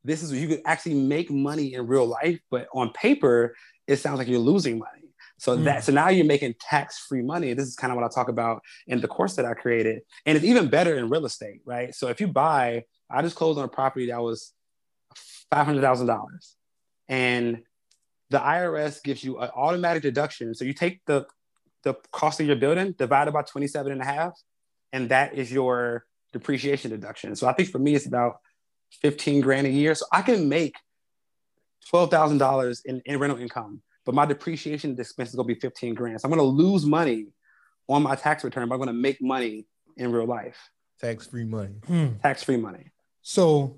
this is, you could actually make money in real life, but on paper, it sounds like you're losing money. So mm. that, so now you're making tax-free money. This is kind of what I talk about in the course that I created. And it's even better in real estate, right? So if you buy, I just closed on a property that was five hundred thousand dollars. And the I R S gives you an automatic deduction. So you take the, the cost of your building divided by twenty-seven and a half, and that is your depreciation deduction. So I think for me, it's about fifteen grand a year. So I can make twelve thousand dollars in, in rental income, but my depreciation expense is going to be fifteen grand. So I'm going to lose money on my tax return, but I'm going to make money in real life. Tax-free money. Hmm. Tax-free money. So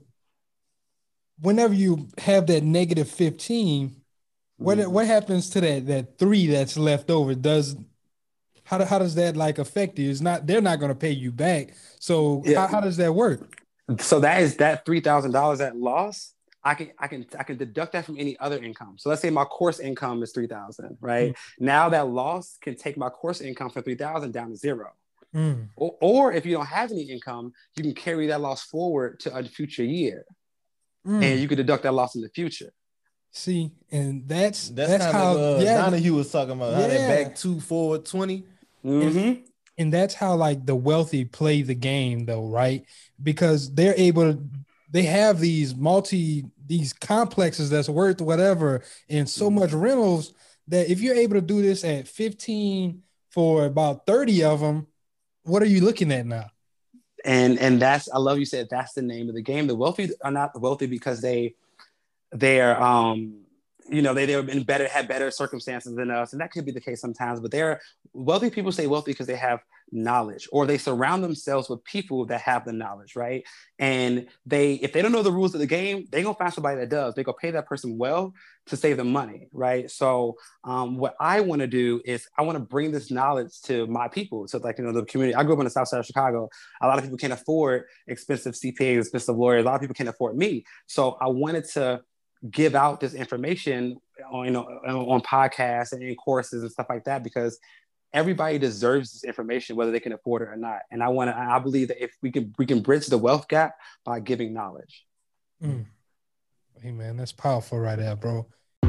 whenever you have that negative fifteen, what mm. what happens to that that three that's left over? Does how, how does that like affect you? It's not, they're not going to pay you back. So yeah. how, how does that work? So that is that three thousand dollars at loss. I can I can I can deduct that from any other income. So let's say my course income is three thousand, right? Mm. Now that loss can take my course income from three thousand down to zero. Mm. Or, or if you don't have any income, you can carry that loss forward to a future year, mm. and you can deduct that loss in the future. See, and that's that's, that's kind how of uh, yeah, Donahue was talking about, yeah. how they back two, forward, twenty. Mm-hmm. And, and that's how like the wealthy play the game though, right? Because they're able to, they have these multi, these complexes that's worth whatever and so much rentals that if you're able to do this at fifteen for about thirty of them, what are you looking at now? And and that's, I love you said that's the name of the game. The wealthy are not wealthy because they, they're, um, you know, they, they're in better, have better circumstances than us. And that could be the case sometimes, but they're wealthy people stay wealthy because they have knowledge, or they surround themselves with people that have the knowledge, right? And they, if they don't know the rules of the game, they're going to find somebody that does. They're going to pay that person well to save them money, right? So um, what I want to do is I want to bring this knowledge to my people. So like, you know, the community, I grew up on the South Side of Chicago. A lot of people can't afford expensive C P As, expensive lawyers. A lot of people can't afford me. So I wanted to give out this information on, you know, on podcasts and in courses and stuff like that, because everybody deserves this information, whether they can afford it or not. And I want to, I believe that if we can, we can bridge the wealth gap by giving knowledge. Mm. Hey man, that's powerful right there, bro.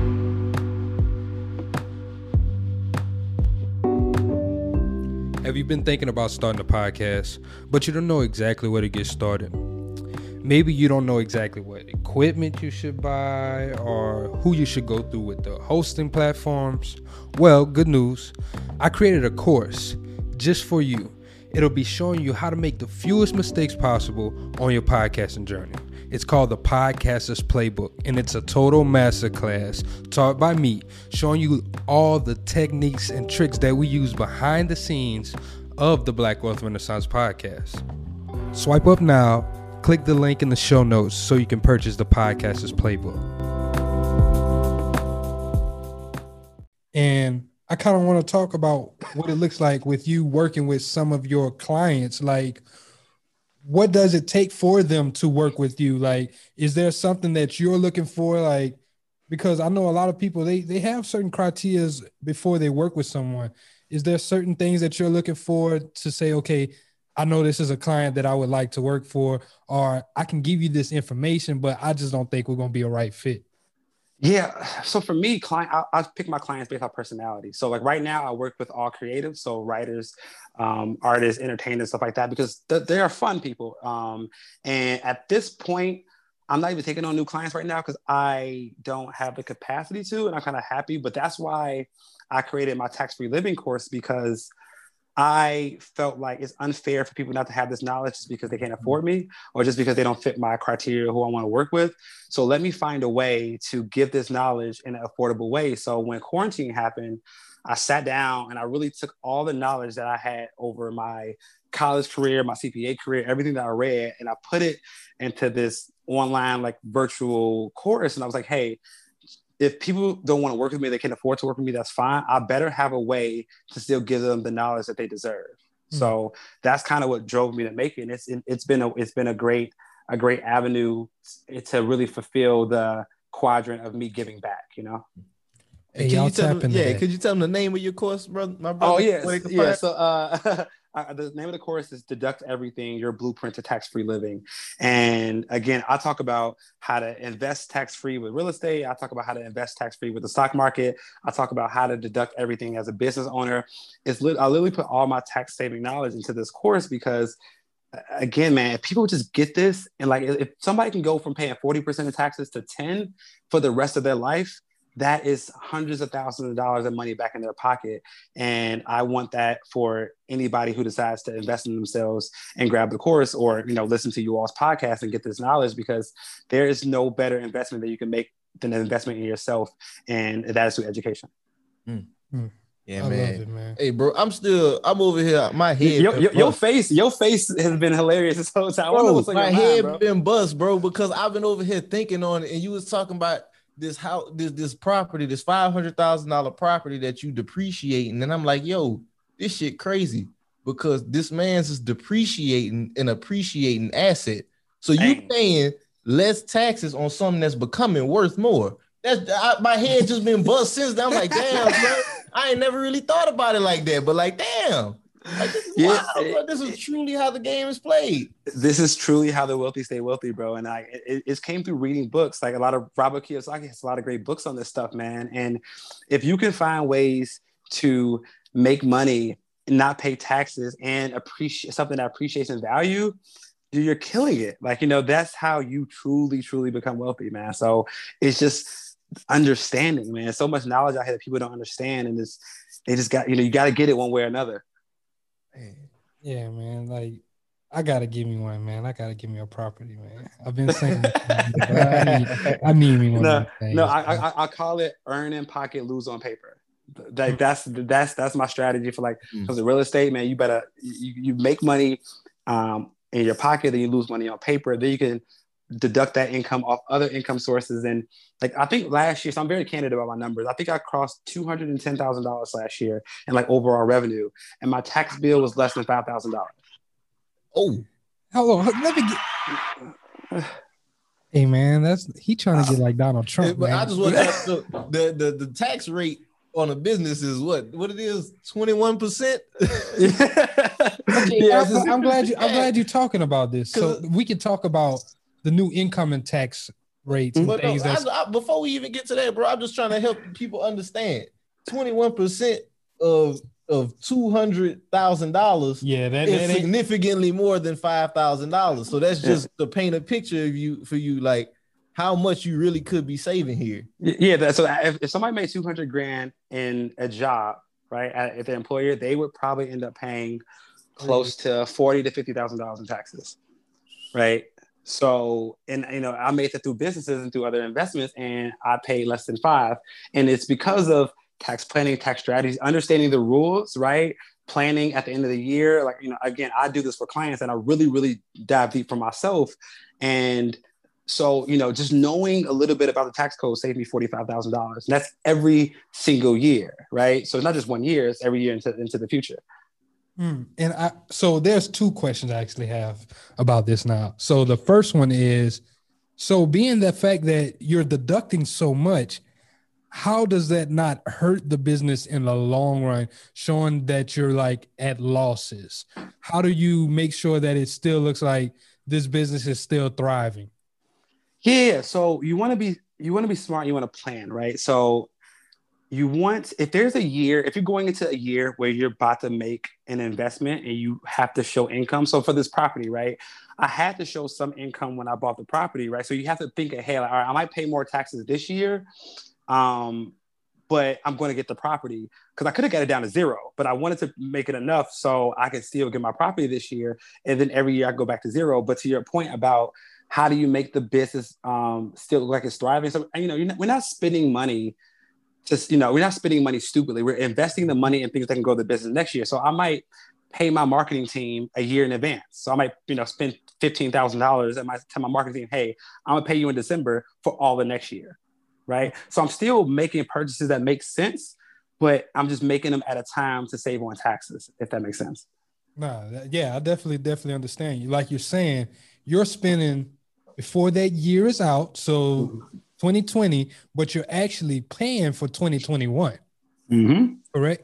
Have you been thinking about starting a podcast, but you don't know exactly where to get started? Maybe you don't know exactly what equipment you should buy or who you should go through with the hosting platforms. Well, good news. I created a course just for you. It'll be showing you how to make the fewest mistakes possible on your podcasting journey. It's called the Podcaster's Playbook, and it's a total masterclass taught by me, showing you all the techniques and tricks that we use behind the scenes of the Black Wealth Renaissance podcast. Swipe up now. Click the link in the show notes so you can purchase the Podcaster's Playbook. And I kind of want to talk about what it looks like with you working with some of your clients. Like, what does it take for them to work with you? Like, is there something that you're looking for? Like, because I know a lot of people, they, they have certain criteria before they work with someone. Is there certain things that you're looking for to say, okay, I know this is a client that I would like to work for, or I can give you this information, but I just don't think we're going to be a right fit? Yeah. So for me, client, I, I pick my clients based on personality. So like right now I work with all creatives. So writers, um, artists, entertainers, stuff like that, because th- they are fun people. Um, and at this point, I'm not even taking on new clients right now because I don't have the capacity to, and I'm kind of happy, but that's why I created my tax-free living course, because I felt like it's unfair for people not to have this knowledge just because they can't afford me or just because they don't fit my criteria who I want to work with. So let me find a way to give this knowledge in an affordable way. So when quarantine happened, I sat down and I really took all the knowledge that I had over my college career, my C P A career, everything that I read, and I put it into this online, like virtual course. And I was like, hey, if people don't want to work with me, they can't afford to work with me, that's fine. I better have a way to still give them the knowledge that they deserve. Mm-hmm. So that's kind of what drove me to make it. And it's, it's been a, it's been a great, a great avenue to really fulfill the quadrant of me giving back, you know? Hey, can you tell them, yeah, that. Could you tell them the name of your course, brother? My brother? Oh, yes. Yeah. So uh, I, the name of the course is Deduct Everything, Your Blueprint to Tax-Free Living. And again, I talk about how to invest tax-free with real estate. I talk about how to invest tax-free with the stock market. I talk about how to deduct everything as a business owner. It's lit- I literally put all my tax-saving knowledge into this course because, again, man, if people just get this, and like if somebody can go from paying forty percent of taxes to ten for the rest of their life, that is hundreds of thousands of dollars of money back in their pocket. And I want that for anybody who decides to invest in themselves and grab the course, or, you know, listen to you all's podcast and get this knowledge, because there is no better investment that you can make than an investment in yourself. And that is through education. Mm. Mm. Yeah, I man. love it, man. Hey, bro, I'm still, I'm over here. My head. Your, your, your face, your face has been hilarious this whole time. I don't know what's on my your head mind, bro. been bust, bro, because I've been over here thinking on it, and you was talking about this house, this this property, this five hundred thousand dollar property that you depreciating, and I'm like, yo, this shit crazy, because this man's is depreciating and appreciating asset. So you paying less taxes on something that's becoming worth more. That's I, my head just been bust since then. I'm like, damn, bro, I ain't never really thought about it like that, but like, damn. Like, this is Yeah. wild, bro. This is truly how the game is played. This is truly how the wealthy stay wealthy, bro. And I, it, it came through reading books. Like a lot of Robert Kiyosaki has a lot of great books on this stuff, man. And if you can find ways to make money and not pay taxes and appreciate something that appreciates in value, dude, you're killing it. Like, you know, that's how you truly, truly become wealthy, man. So it's just understanding, man. So much knowledge out here that people don't understand. And it's, they just got, you know, you got to get it one way or another. Yeah, man. Like, I gotta give me one, man. I gotta give me a property, man. I've been saying, but I, need, I need me one. No, of those things, no, I, I I call it earn in pocket, lose on paper. Like that's that's that's my strategy for like because of real estate, man. You better you, you make money um, in your pocket, then you lose money on paper. Then you can deduct that income off other income sources. And like I think last year, so I'm very candid about my numbers. I think I crossed two hundred and ten thousand dollars last year in like overall revenue, and my tax bill was less than five thousand dollars. Oh, hello. Let me get. Hey, man, that's he trying to get like Donald Trump. But man. I just want to the, the the tax rate on a business is what what it is twenty-one percent. Okay, Yeah, I'm, I'm glad you I'm glad you're talking about this, so we can talk about the new income and tax rates and But no, things. That's, I, I, before we even get to that, bro, I'm just trying to help people understand. twenty-one percent of of two hundred thousand dollars, yeah, that, is that ain't- significantly more than five thousand dollars. So that's just to paint a picture of you for you, like how much you really could be saving here. Yeah, that, so if, if somebody made two hundred grand in a job, right, at, at their employer, they would probably end up paying close to forty to fifty thousand dollars in taxes, right? So, and you know, I made that through businesses and through other investments, and I paid less than five, and it's because of tax planning, tax strategies, understanding the rules, right? Planning at the end of the year, like, you know, again, I do this for clients, and I really, really dive deep for myself, and so, you know, just knowing a little bit about the tax code saved me forty-five thousand dollars. That's every single year, right? So it's not just one year, it's every year into, into the future. Mm. And I, so there's two questions I actually have about this now. So the first one is, so being the fact that you're deducting so much, how does that not hurt the business in the long run, showing that you're like at losses? How do you make sure that it still looks like this business is still thriving? Yeah, so you want to be you want to be smart. You want to plan, right? So you want, if there's a year, if you're going into a year where you're about to make an investment and you have to show income. So for this property, right, I had to show some income when I bought the property, right? So you have to think ahead. Like, all right, I might pay more taxes this year, um, but I'm going to get the property because I could have got it down to zero, but I wanted to make it enough so I could still get my property this year, and then every year I go back to zero. But to your point about how do you make the business um, still look like it's thriving? So, you know, you're not, we're not spending money. Just, you know, we're not spending money stupidly. We're investing the money in things that can grow the business next year. So I might pay my marketing team a year in advance. So I might, you know, spend fifteen thousand dollars and I tell my marketing team, hey, I'm gonna pay you in December for all the next year, right? So I'm still making purchases that make sense, but I'm just making them at a time to save on taxes, if that makes sense. No, that, yeah, I definitely, definitely understand you. Like you're saying, you're spending before that year is out. So twenty twenty, but you're actually paying for twenty twenty-one. Mm-hmm. Correct?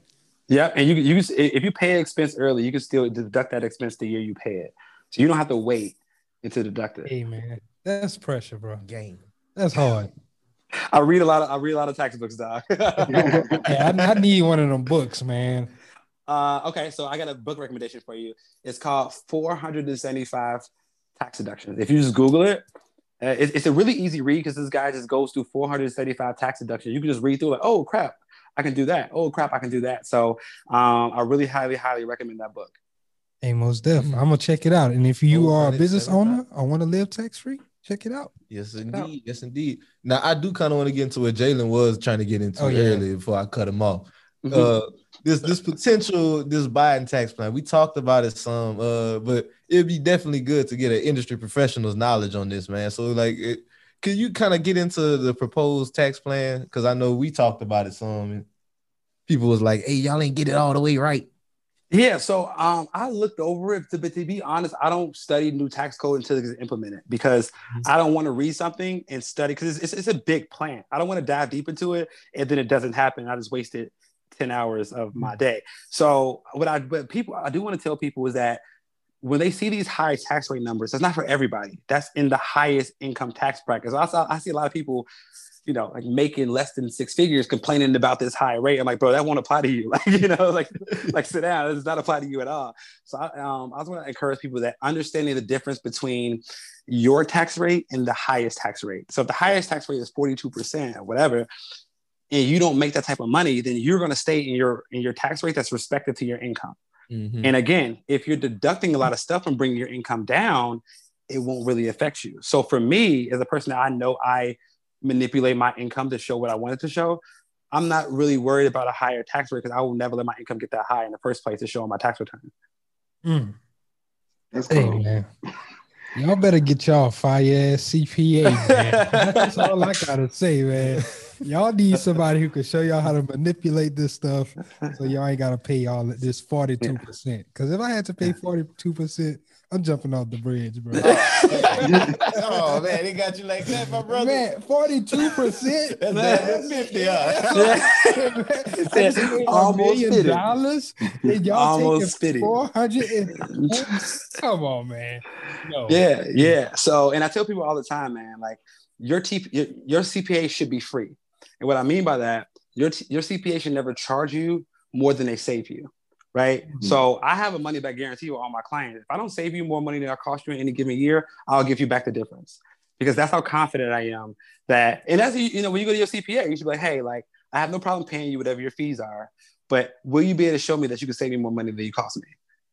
Yeah, and you you if you pay an expense early, you can still deduct that expense the year you pay it, so you don't have to wait until deduct it. Hey man, that's pressure, bro. Game. That's hard. I read a lot of I read a lot of tax books, dog. Yeah, I, I need one of them books, man. Uh, okay, so I got a book recommendation for you. It's called four hundred seventy-five Tax Deductions. If you just Google it, uh, it it's a really easy read because this guy just goes through four hundred seventy-five tax deductions. You can just read through like, oh crap, I can do that. Oh crap, I can do that. So um, I really highly, highly recommend that book. Hey, most definitely. I'm gonna check it out. And if you are a business owner or want to live tax free, check it out. Yes, indeed. Yes, indeed. Now I do kind of want to get into what Jalen was trying to get into Oh, yeah. earlier before I cut him off. Mhm. Uh, this this potential this Biden tax plan. We talked about it some, uh, but it'd be definitely good to get an industry professional's knowledge on this, man. So like, it, could you kind of get into the proposed tax plan? Because I know we talked about it some. And people was like, "Hey, y'all ain't get it all the way right." Yeah, so um, I looked over it, but to be honest, I don't study new tax code until it's implemented because I don't want to read something and study because it's, it's, it's a big plan. I don't want to dive deep into it and then it doesn't happen. I just wasted ten hours of my day. So what I but people I do want to tell people is that when they see these high tax rate numbers, that's not for everybody. That's in the highest income tax bracket. So I, saw, I see a lot of people, you know, like making less than six figures complaining about this high rate. I'm like, bro, that won't apply to you. Like, you know, like, like sit down. It does not apply to you at all. So I, um, I just want to encourage people that understanding the difference between your tax rate and the highest tax rate. So if the highest tax rate is forty-two percent or whatever, and you don't make that type of money, then you're going to stay in your, in your tax rate that's respective to your income. Mm-hmm. And again, if you're deducting a lot of stuff and bringing your income down, it won't really affect you. So for me, as a person that I know I manipulate my income to show what I wanted to show, I'm not really worried about a higher tax rate because I will never let my income get that high in the first place to show on my tax return. Mm. That's Hey, cool. man. Y'all better get y'all fire ass C P A, man. That's all I gotta say, man. Y'all need somebody who can show y'all how to manipulate this stuff so y'all ain't gotta pay all this forty-two percent. Because if I had to pay forty-two percent, I'm jumping off the bridge, bro. Oh man, they got you like that, my brother. Man, forty-two percent? That's better than fifty, huh? It's almost fifty. dollars, and y'all Almost taking fifty. four hundred. Come on, man. No. Yeah, yeah. So, and I tell people all the time, man, like your T your, your C P A should be free. And what I mean by that, your T, your C P A should never charge you more than they save you, right? Mm-hmm. So I have a money back guarantee with all my clients. If I don't save you more money than I cost you in any given year, I'll give you back the difference because that's how confident I am that. And that's, you know, when you go to your C P A, you should be like, hey, like I have no problem paying you whatever your fees are, but will you be able to show me that you can save me more money than you cost me?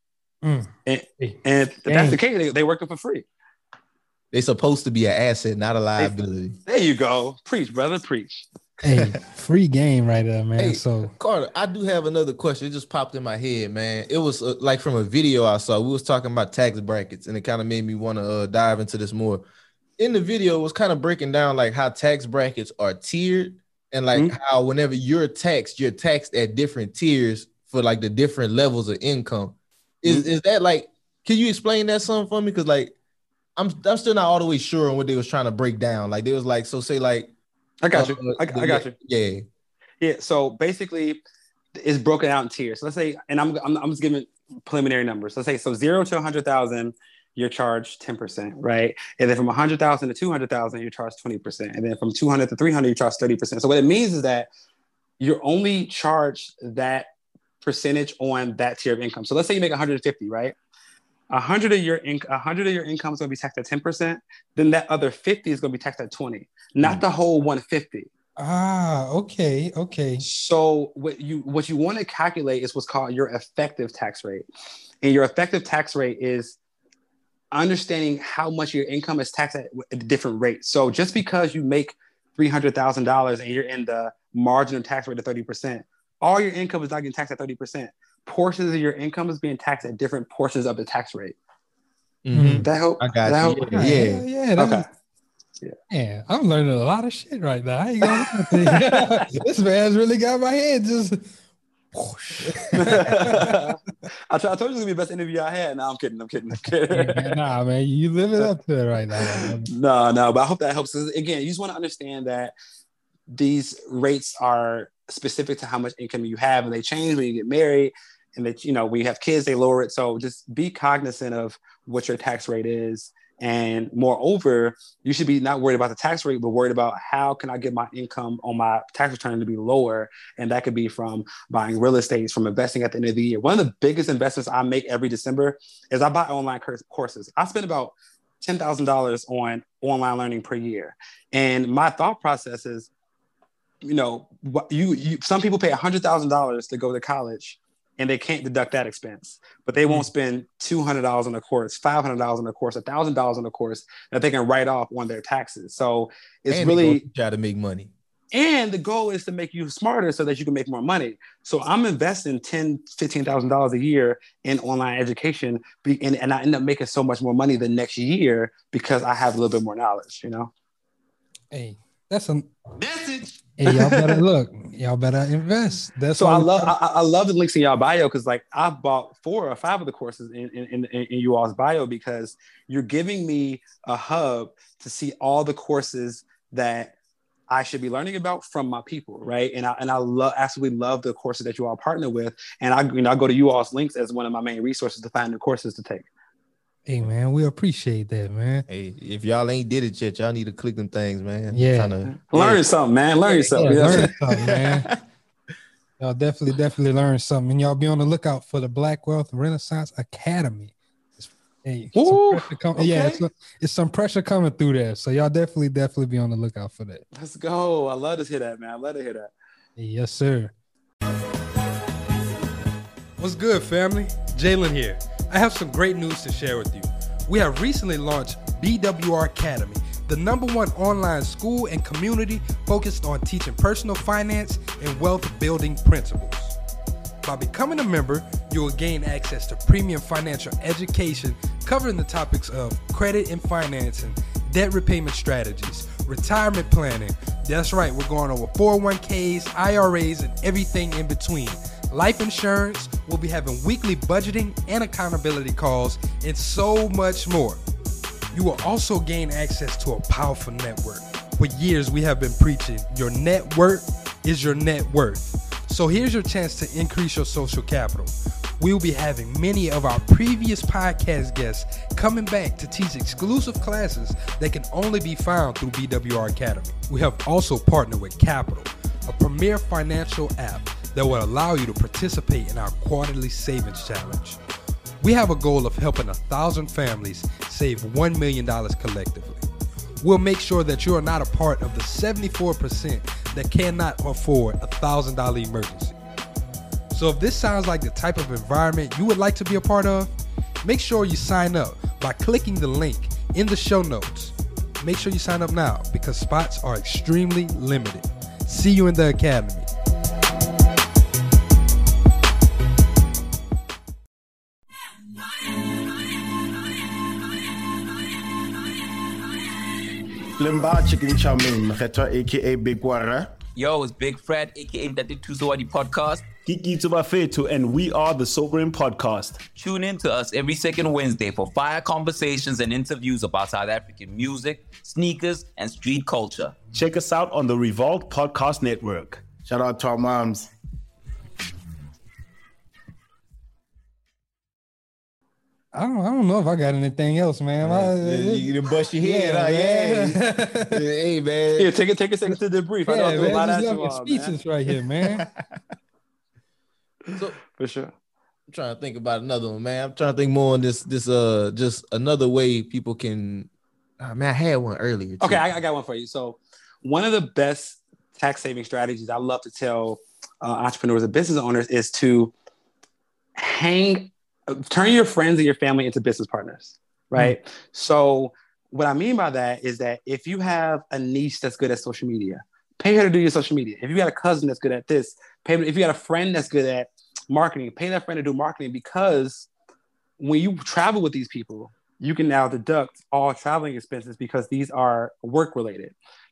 Mm. And, and if that's the case, they, they work it for free. They're supposed to be an asset, not a liability. There you go. Preach, brother, preach. Hey, free game right there, man. Hey, so Carter, I do have another question. It just popped in my head, man. It was uh, like from a video I saw. We was talking about tax brackets, and it kind of made me want to uh, dive into this more. In the video, it was kind of breaking down like how tax brackets are tiered, and like mm-hmm. how whenever you're taxed, you're taxed at different tiers for like the different levels of income. Is mm-hmm. is that like? Can you explain that something for me? Because like, I'm I'm still not all the way sure on what they was trying to break down. Like they was like, so say like. I got you. Uh, I, I got you. Yeah. Yeah. So basically, it's broken out in tiers. So let's say, and I'm, I'm I'm just giving preliminary numbers. Let's say so zero to a hundred thousand, you're charged ten percent, right? And then from a hundred thousand to two hundred thousand, you're charged twenty percent, and then from two hundred to three hundred, you charge thirty percent. So what it means is that you're only charged that percentage on that tier of income. So let's say you make one hundred fifty, right? A hundred of your income, a hundred of your income is going to be taxed at ten percent. Then that other fifty is going to be taxed at twenty, not the whole one fifty. Ah, okay, okay. So what you what you want to calculate is what's called your effective tax rate, and your effective tax rate is understanding how much your income is taxed at a different rate. So just because you make three hundred thousand dollars and you're in the marginal tax rate of thirty percent, all your income is not getting taxed at thirty percent. Portions of your income is being taxed at different portions of the tax rate. Mm-hmm. That help? I got that you. Help? Yeah, yeah. yeah that okay. Was, yeah. yeah, I'm learning a lot of shit right now. I ain't gonna this man's really got my head just. I, t- I told you it was gonna be the best interview I had. No, I'm kidding. I'm kidding. I'm kidding. Yeah, nah, man, you living up to it right now. Man. No, no, but I hope that helps. Again, you just want to understand that these rates are specific to how much income you have, and they change when you get married, and that, you know, when you have kids, they lower it. So just be cognizant of what your tax rate is. And moreover, you should be not worried about the tax rate, but worried about how can I get my income on my tax return to be lower. And that could be from buying real estate, from investing at the end of the year. One of the biggest investments I make every December is I buy online courses. I spend about ten thousand dollars on online learning per year. And my thought process is, you know, you, you some people pay one hundred thousand dollars to go to college, and they can't deduct that expense, but they won't spend two hundred dollars on a course, five hundred dollars on a course, one thousand dollars on a course that they can write off on their taxes. So it's and really try to make money. And the goal is to make you smarter so that you can make more money. So I'm investing ten thousand dollars, fifteen thousand dollars a year in online education, and, and I end up making so much more money the next year because I have a little bit more knowledge, you know? Hey, that's a message. Hey, y'all better look. Y'all better invest. That's so I love. I, I love the links in y'all bio because, like, I bought four or five of the courses in in, in in you all's bio because you're giving me a hub to see all the courses that I should be learning about from my people, right? And I and I love absolutely love the courses that you all partner with, and I you know I go to you all's links as one of my main resources to find the courses to take. Hey man, we appreciate that, man. Hey, if y'all ain't did it yet, y'all need to click them things, man. Yeah, Kinda, learn yeah. something, man. Learn yeah, something. Yeah, learn something, man. Y'all definitely, definitely learn something, and y'all be on the lookout for the Black Wealth Renaissance Academy. It's, hey, Ooh, some com- okay. yeah, it's, it's some pressure coming through there, so y'all definitely, definitely be on the lookout for that. Let's go. I love to hear that, man. I love to hear that. Yes, sir. What's good, family? Jalen here. I have some great news to share with you. We have recently launched B W R Academy, the number one online school and community focused on teaching personal finance and wealth building principles. By becoming a member, you will gain access to premium financial education covering the topics of credit and financing, debt repayment strategies, retirement planning. That's right, we're going over four oh one k's, I R As, and everything in between. Life insurance, we'll be having weekly budgeting and accountability calls, and so much more. You will also gain access to a powerful network. For years, we have been preaching, your net worth is your net worth. So here's your chance to increase your social capital. We'll be having many of our previous podcast guests coming back to teach exclusive classes that can only be found through B W R Academy. We have also partnered with Capital, a premier financial app that will allow you to participate in our quarterly savings challenge. We have a goal of helping a thousand families save one million dollars collectively. We'll make sure that you are not a part of the seventy-four percent that cannot afford a one thousand dollars emergency. So if this sounds like the type of environment you would like to be a part of, make sure you sign up by clicking the link in the show notes. Make sure you sign up now because spots are extremely limited. See you in the academy. Limba Chicken Chamin, Mekhetwa aka Big Wara. Yo, it's Big Fred, aka That Did Tuzawadi Podcast. Kiki Tubafetu, and we are the Sobering Podcast. Tune in to us every second Wednesday for fire conversations and interviews about South African music, sneakers, and street culture. Check us out on the Revolt Podcast Network. Shout out to our moms. I don't, I don't know if I got anything else, man. I, you done bust your head, yeah, huh? man. Yeah. Hey, man. Yeah, take it, take a second to debrief. Yeah, I know I do a man, lot just of love your all, speeches man. right here, man. So, For sure. I'm trying to think about another one, man. I'm trying to think more on this, this, uh, just another way people can. Oh, man, I had one earlier. Too. Okay, I, I got one for you. So, one of the best tax saving strategies I love to tell uh, entrepreneurs and business owners is to hang, turn your friends and your family into business partners, right? Mm. So, what I mean by that is that if you have a niece that's good at social media, pay her to do your social media. If you got a cousin that's good at this, pay. If you got a friend that's good at marketing, pay that friend to do marketing, because when you travel with these people, you can now deduct all traveling expenses because these are work related.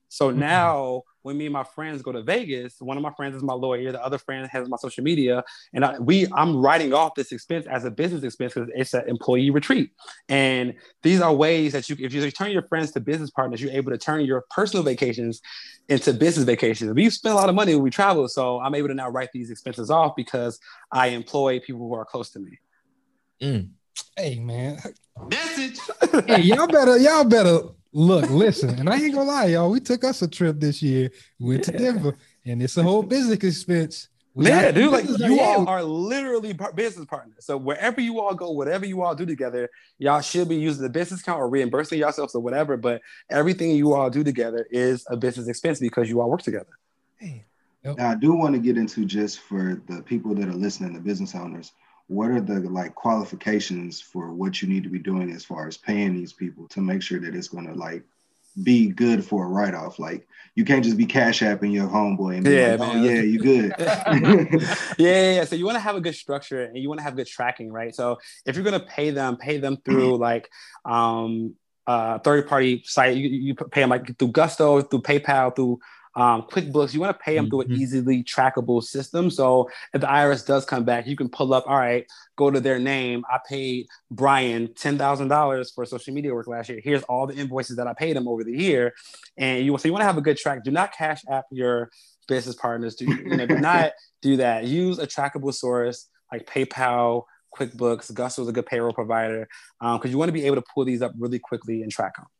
So now when me and my friends go to Vegas, one of my friends is my lawyer, the other friend has my social media, and I, we I'm writing off this expense as a business expense because it's an employee retreat. And these are ways that you, if you turn your friends to business partners, you're able to turn your personal vacations into business vacations. We spend a lot of money when we travel, so I'm able to now write these expenses off because I employ people who are close to me. Mm. Hey man, message. Hey, y'all better, y'all better. Look, listen, and I ain't gonna lie, y'all. We took us a trip this year. We went to Denver, and it's a whole business expense. We yeah, dude, like business you like, all yeah. are literally par- business partners. So wherever you all go, whatever you all do together, y'all should be using the business account or reimbursing yourselves or whatever. But everything you all do together is a business expense because you all work together. Hey. Now, I do want to get into, just for the people that are listening, the business owners, what are the like qualifications for what you need to be doing as far as paying these people to make sure that it's going to like be good for a write-off? Like you can't just be cash apping your homeboy and be Yeah, like, oh man. yeah, you good. yeah, yeah, yeah. So you want to have a good structure and you want to have good tracking, right? So if you're going to pay them, pay them through like um uh third-party site. You, you pay them like through Gusto, through PayPal, through Um, QuickBooks. You want to pay them through an easily trackable system. So if the I R S does come back, you can pull up, all right, go to their name. I paid Brian ten thousand dollars for social media work last year. Here's all the invoices that I paid him over the year. And you, so you want to have a good track. Do not cash app your business partners. Do, you know, do not do that. Use a trackable source like PayPal, QuickBooks. Gusto is a good payroll provider because um, you want to be able to pull these up really quickly and track them.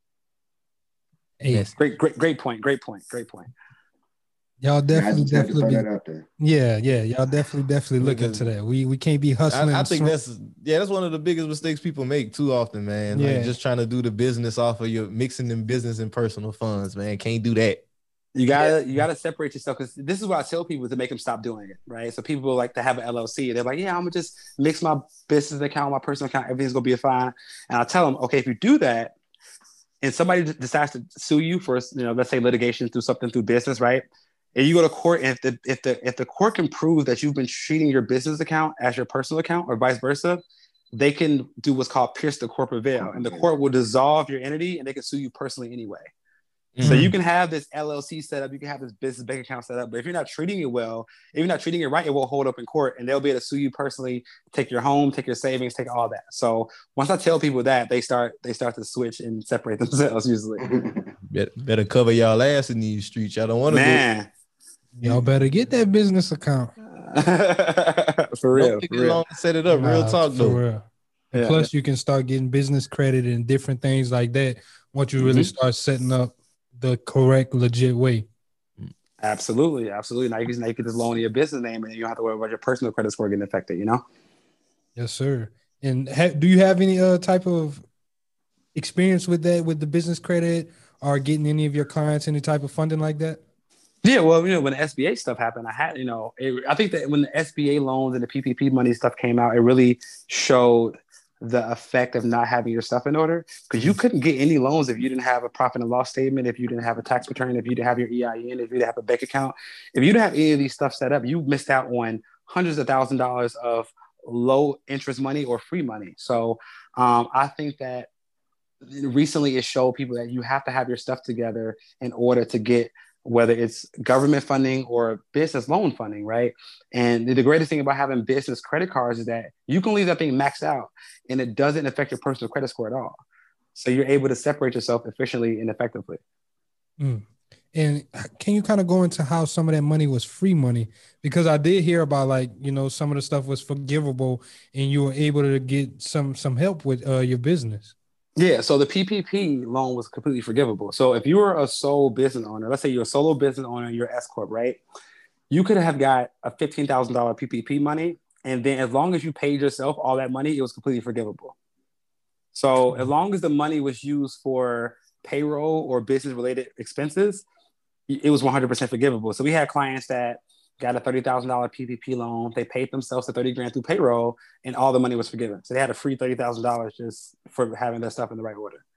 Hey. Great, great, great point. Great point. Great point. Y'all definitely, yeah, definitely, that out there. yeah, yeah. Y'all definitely, definitely look into that. We we can't be hustling. I, I think that's yeah, that's one of the biggest mistakes people make too often, man. Yeah. Like just trying to do the business off of your mixing them business and personal funds, man. Can't do that. You gotta you gotta separate yourself because this is what I tell people to make them stop doing it, right? So people like to have an L L C. They're like, yeah, I'm gonna just mix my business account, my personal account, everything's gonna be fine. And I tell them, okay, if you do that, and somebody decides to sue you for, you know, let's say litigation through something through business, right? And you go to court, and if the if the if the court can prove that you've been treating your business account as your personal account or vice versa, they can do what's called pierce the corporate veil, and the court will dissolve your entity, and they can sue you personally anyway. Mm-hmm. So you can have this L L C set up, you can have this business bank account set up, but if you're not treating it well, if you're not treating it right, it will hold up in court, and they'll be able to sue you personally, take your home, take your savings, take all that. So once I tell people that, they start they start to switch and separate themselves usually. better, better cover y'all ass in these streets. Y'all don't want to. Man, y'all better get that business account for real. Don't For real. Long to set it up. Nah, real talk though. Real. Yeah. Plus, you can start getting business credit and different things like that once you really mm-hmm. start setting up the correct, legit way. Absolutely, absolutely. Now you can, now you can just loan your business name, and you don't have to worry about your personal credit score getting affected. You know. Yes, sir. And ha- do you have any uh, type of experience with that, with the business credit, or getting any of your clients any type of funding like that? Yeah, well, you know, when the S B A stuff happened, I had, you know, it, I think that when the S B A loans and the P P P money stuff came out, it really showed the effect of not having your stuff in order, because you couldn't get any loans if you didn't have a profit and loss statement, if you didn't have a tax return, if you didn't have your E I N, if you didn't have a bank account. If you didn't have any of these stuff set up, you missed out on hundreds of thousand dollars of low interest money or free money. So um, I think that recently it showed people that you have to have your stuff together in order to get, whether it's government funding or business loan funding, right? And the greatest thing about having business credit cards is that you can leave that thing maxed out and it doesn't affect your personal credit score at all. So you're able to separate yourself efficiently and effectively. Mm. And can you kind of go into how some of that money was free money? Because I did hear about, like, you know, some of the stuff was forgivable and you were able to get some some help with uh, your business. Yeah, so the P P P loan was completely forgivable. So if you were a sole business owner, let's say you're a solo business owner, you're S Corp, right? You could have got a fifteen thousand dollars P P P money, and then as long as you paid yourself all that money, it was completely forgivable. So as long as the money was used for payroll or business-related expenses, it was one hundred percent forgivable. So we had clients that got a thirty thousand dollars P P P loan. They paid themselves to thirty grand through payroll, and all the money was forgiven. So they had a free thirty thousand dollars just for having their stuff in the right order.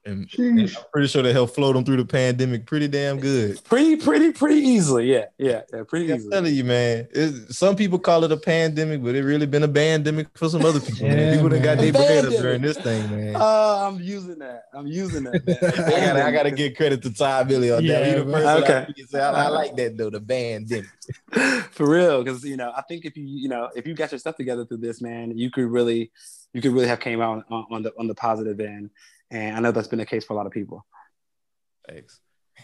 And, and I'm pretty sure that helped float them through the pandemic pretty damn good. Pretty, pretty, pretty easily. Yeah, yeah, yeah pretty I'm easily. telling you, man. It's, some people call it a pandemic, but it really been a bandemic for some other people. Yeah, man. People that got their bread up Bandemic. during this thing, man. Uh, I'm using that. I'm using that. Man. I gotta, I gotta give credit to Ty Billy on Yeah, that. He the man. person Okay. I, say, I, I like that though. The bandemic. For real, because you know, I think if you you know if you got your stuff together through this, man, you could really you could really have came out on, on the on the positive end, and I know that's been the case for a lot of people. Thanks.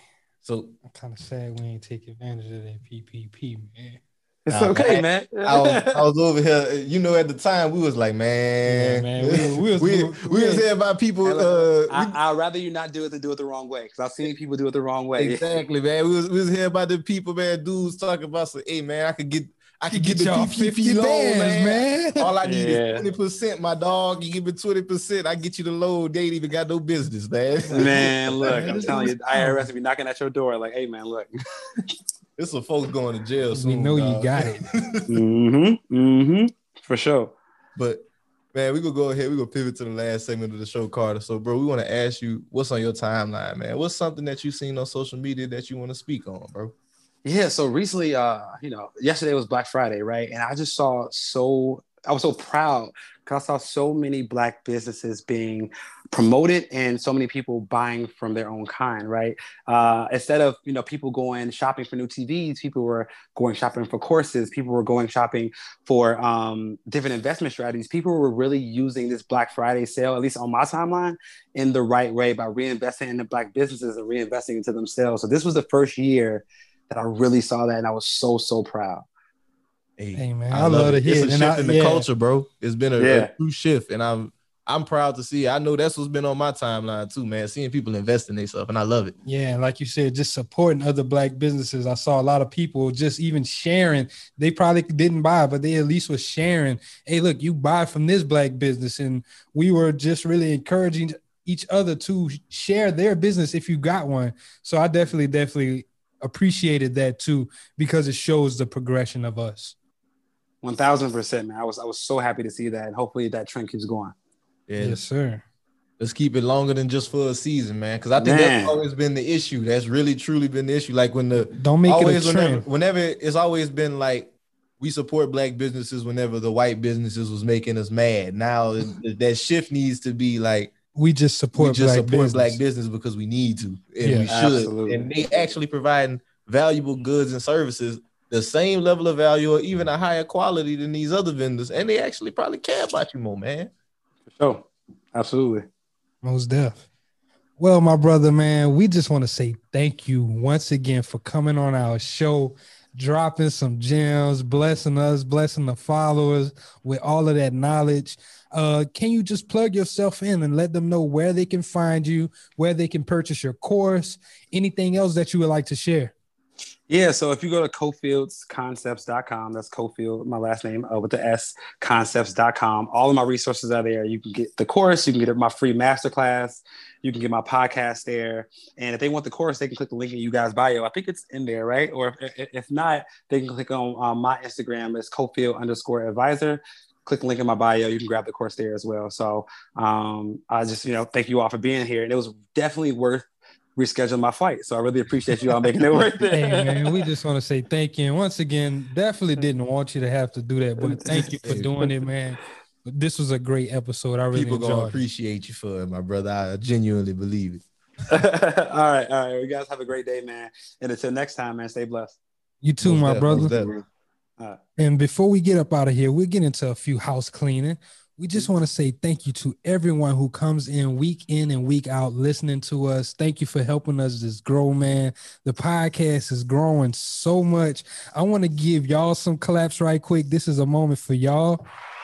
So I'm kind of sad we ain't take advantage of that P P P, man. It's Nah, okay, man. man. I was, I was over here, you know, at the time we was like, man, Yeah, man, we- we was- we, we- we was here about people. Hey, Uh, look, we- I, I'd rather you not do it than do it the wrong way, because I've seen people do it the wrong way. exactly, man. We was, we was here about the people, man. Dudes talking about, so, hey, man, I could get, I could get, Get the y'all P P P fifty loan, bands, man. man. All I need Yeah. is twenty percent, my dog. You give me twenty percent, I get you the loan. They ain't even got no business, man. Man, look, Man, I'm this telling you, is- the I R S will be knocking at your door like, hey, man, look. There's some folks going to jail soon. We know you dog. got it. Mm-hmm, mm-hmm, for sure. But man, we gonna go ahead. We gonna pivot to the last segment of the show, Carter. So, bro, we want to ask you what's on your timeline, man. What's something that you seen on social media that you want to speak on, bro? Yeah, so recently, uh, you know, yesterday was Black Friday, right? And I just saw so, I was so proud because I saw so many Black businesses being promoted and so many people buying from their own kind, right? Uh, instead of, you know, people going shopping for new T Vs, people were going shopping for courses, people were going shopping for um, different investment strategies. People were really using this Black Friday sale, at least on my timeline, in the right way by reinvesting in the Black businesses and reinvesting into themselves. So this was the first year that I really saw that, and I was so, so proud. Hey, Hey, man, I love it. to hear It's a it. shift And I- in the yeah. culture, bro. It's been a, Yeah. a true shift, and I'm I'm proud to see it. I know that's what's been on my timeline too, man. Seeing people invest in themselves, and I love it. Yeah, and like you said, just supporting other Black businesses. I saw a lot of people just even sharing. They probably didn't buy, but they at least was sharing. Hey, look, you buy from this Black business, and we were just really encouraging each other to share their business if you got one. So I definitely, definitely appreciated that too, because it shows the progression of us. One thousand percent, man. I was I was so happy to see that, and hopefully that trend keeps going. Yeah, Yes, sir. let's keep it longer than just for a season, man. Because I think Man. that's always been the issue. That's really truly been the issue. Like when the Don't make always it a whenever, trend. whenever it's always been like we support Black businesses whenever the white businesses was making us mad. Now it- that shift needs to be like We just support we just Black support business. Black business because we need to and Yeah, we should. absolutely. And they actually providing valuable goods and services the same level of value or even a higher quality than these other vendors, and they actually probably care about you more, man. For sure. Absolutely. Most deaf. Well, my brother, man, we just want to say thank you once again for coming on our show, dropping some gems, blessing us, blessing the followers with all of that knowledge. Uh, can you just plug yourself in and let them know where they can find you, where they can purchase your course, anything else that you would like to share? Yeah, so if you go to cofields concepts dot com, that's Cofield, my last name uh, with the S, concepts dot com. All of my resources are there. You can get the course, you can get my free masterclass, you can get my podcast there. And if they want the course, they can click the link in you guys' bio. I think it's in there, right? Or if, if not, they can click on um, my Instagram, it's Cofield underscore advisor. Click the link in my bio. You can grab the course there as well. So um, I just, you know, thank you all for being here. And it was definitely worth reschedule my flight. So I really appreciate you all making it worth it. Hey, man, we just want to say thank you. And once again, definitely didn't want you to have to do that, but thank you for doing it, man. This was a great episode. I really People enjoyed gonna it. appreciate you for it, my brother. I genuinely believe it. all right, all right. You guys have a great day, man. And until next time, man, stay blessed. You too, Most my def, brother. most def. All right. And before we get up out of here, we'll get into a few house cleaning. We just want to say thank you to everyone who comes in week in and week out listening to us. Thank you for helping us just grow, man. The podcast is growing so much. I want to give y'all some claps right quick. This is a moment for y'all.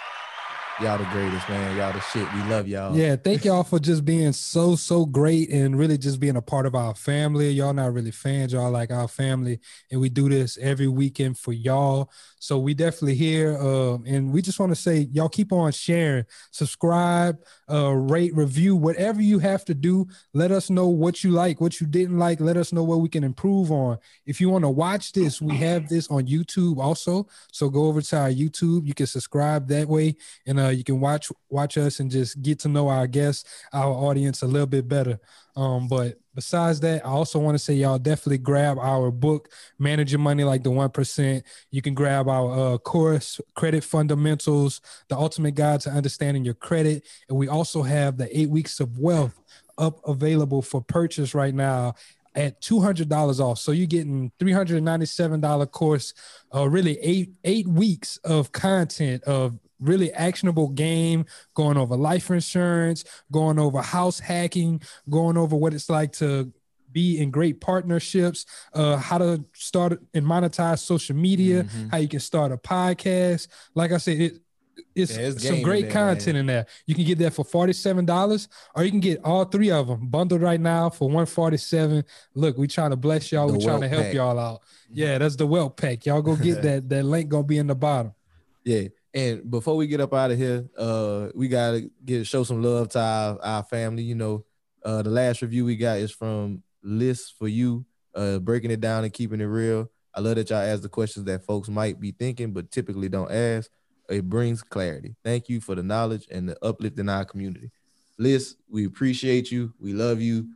Y'all the greatest, man. Y'all the shit. We love y'all. Yeah, thank y'all for just being so, so great and really just being a part of our family. Y'all not really fans, y'all like our family. And we do this every weekend for y'all. So we definitely here. Um, and we just want to say, y'all keep on sharing, subscribe, uh, rate, review, whatever you have to do. Let us know what you like, what you didn't like. Let us know what we can improve on. If you want to watch this, we have this on YouTube also. So go over to our YouTube. You can subscribe that way. And uh, uh, you can watch watch us and just get to know our guests, our audience a little bit better. Um, but besides that, I also want to say y'all definitely grab our book, Manage Your Money Like the one percent. You can grab our uh, course, Credit Fundamentals, The Ultimate Guide to Understanding Your Credit. And we also have the Eight Weeks of Wealth up available for purchase right now at two hundred dollars off. So you're getting three hundred ninety-seven dollars course, uh, really eight eight weeks of content of really actionable game, going over life insurance, going over house hacking, going over what it's like to be in great partnerships, uh, how to start and monetize social media, mm-hmm. how you can start a podcast. Like I said, it, it's, yeah, it's some great in there, content man. in there. You can get that for forty-seven dollars, or you can get all three of them bundled right now for one hundred forty-seven dollars. Look, we trying to bless y'all. We trying to help pack. y'all out. Yeah, that's the wealth pack. Y'all go get that. That link gonna be in the bottom. Yeah. And before we get up out of here, uh, we gotta get show some love to our, our family. You know, uh, the last review we got is from List for You, uh, breaking it down and keeping it real. I love that y'all ask the questions that folks might be thinking, but typically don't ask. It brings clarity. Thank you for the knowledge and the uplift in our community. Liz, we appreciate you. We love you.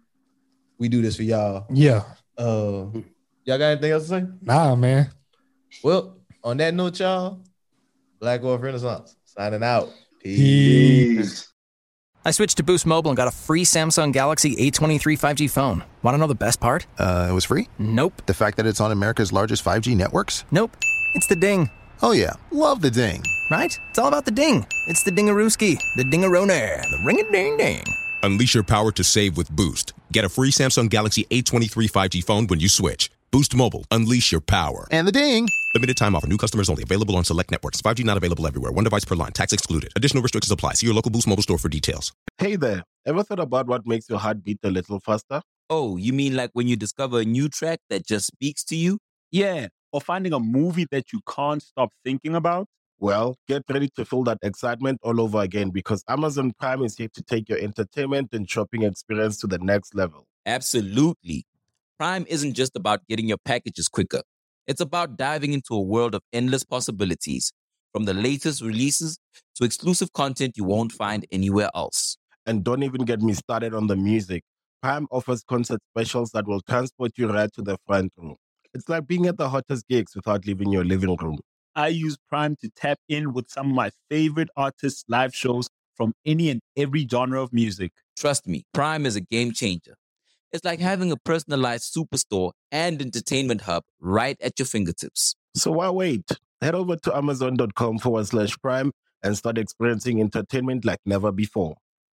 We do this for y'all. Yeah. Uh, y'all got anything else to say? Nah, man. Well, on that note, y'all, Black Wolf Renaissance signing out. Peace. Peace. I switched to Boost Mobile and got a free Samsung Galaxy A twenty-three five G phone. Want to know the best part? Uh, it was free? Nope. The fact that it's on America's largest five G networks? Nope. It's the ding. Oh, yeah. Love the ding. Right? It's all about the ding. It's the dingarooski, the dingaroner, the ring-a-ding-ding. Unleash your power to save with Boost. Get a free Samsung Galaxy A twenty-three five G phone when you switch. Boost Mobile. Unleash your power. And the ding. Limited time offer. New customers only. Available on select networks. five G not available everywhere. One device per line. Tax excluded. Additional restrictions apply. See your local Boost Mobile store for details. Hey there. Ever thought about what makes your heart beat a little faster? Oh, you mean like when you discover a new track that just speaks to you? Yeah. Or finding a movie that you can't stop thinking about? Well, get ready to feel that excitement all over again, because Amazon Prime is here to take your entertainment and shopping experience to the next level. Absolutely. Prime isn't just about getting your packages quicker. It's about diving into a world of endless possibilities, from the latest releases to exclusive content you won't find anywhere else. And don't even get me started on the music. Prime offers concert specials that will transport you right to the front row. It's like being at the hottest gigs without leaving your living room. I use Prime to tap in with some of my favorite artists' live shows from any and every genre of music. Trust me, Prime is a game changer. It's like having a personalized superstore and entertainment hub right at your fingertips. So why wait? Head over to amazon.com forward slash prime and start experiencing entertainment like never before.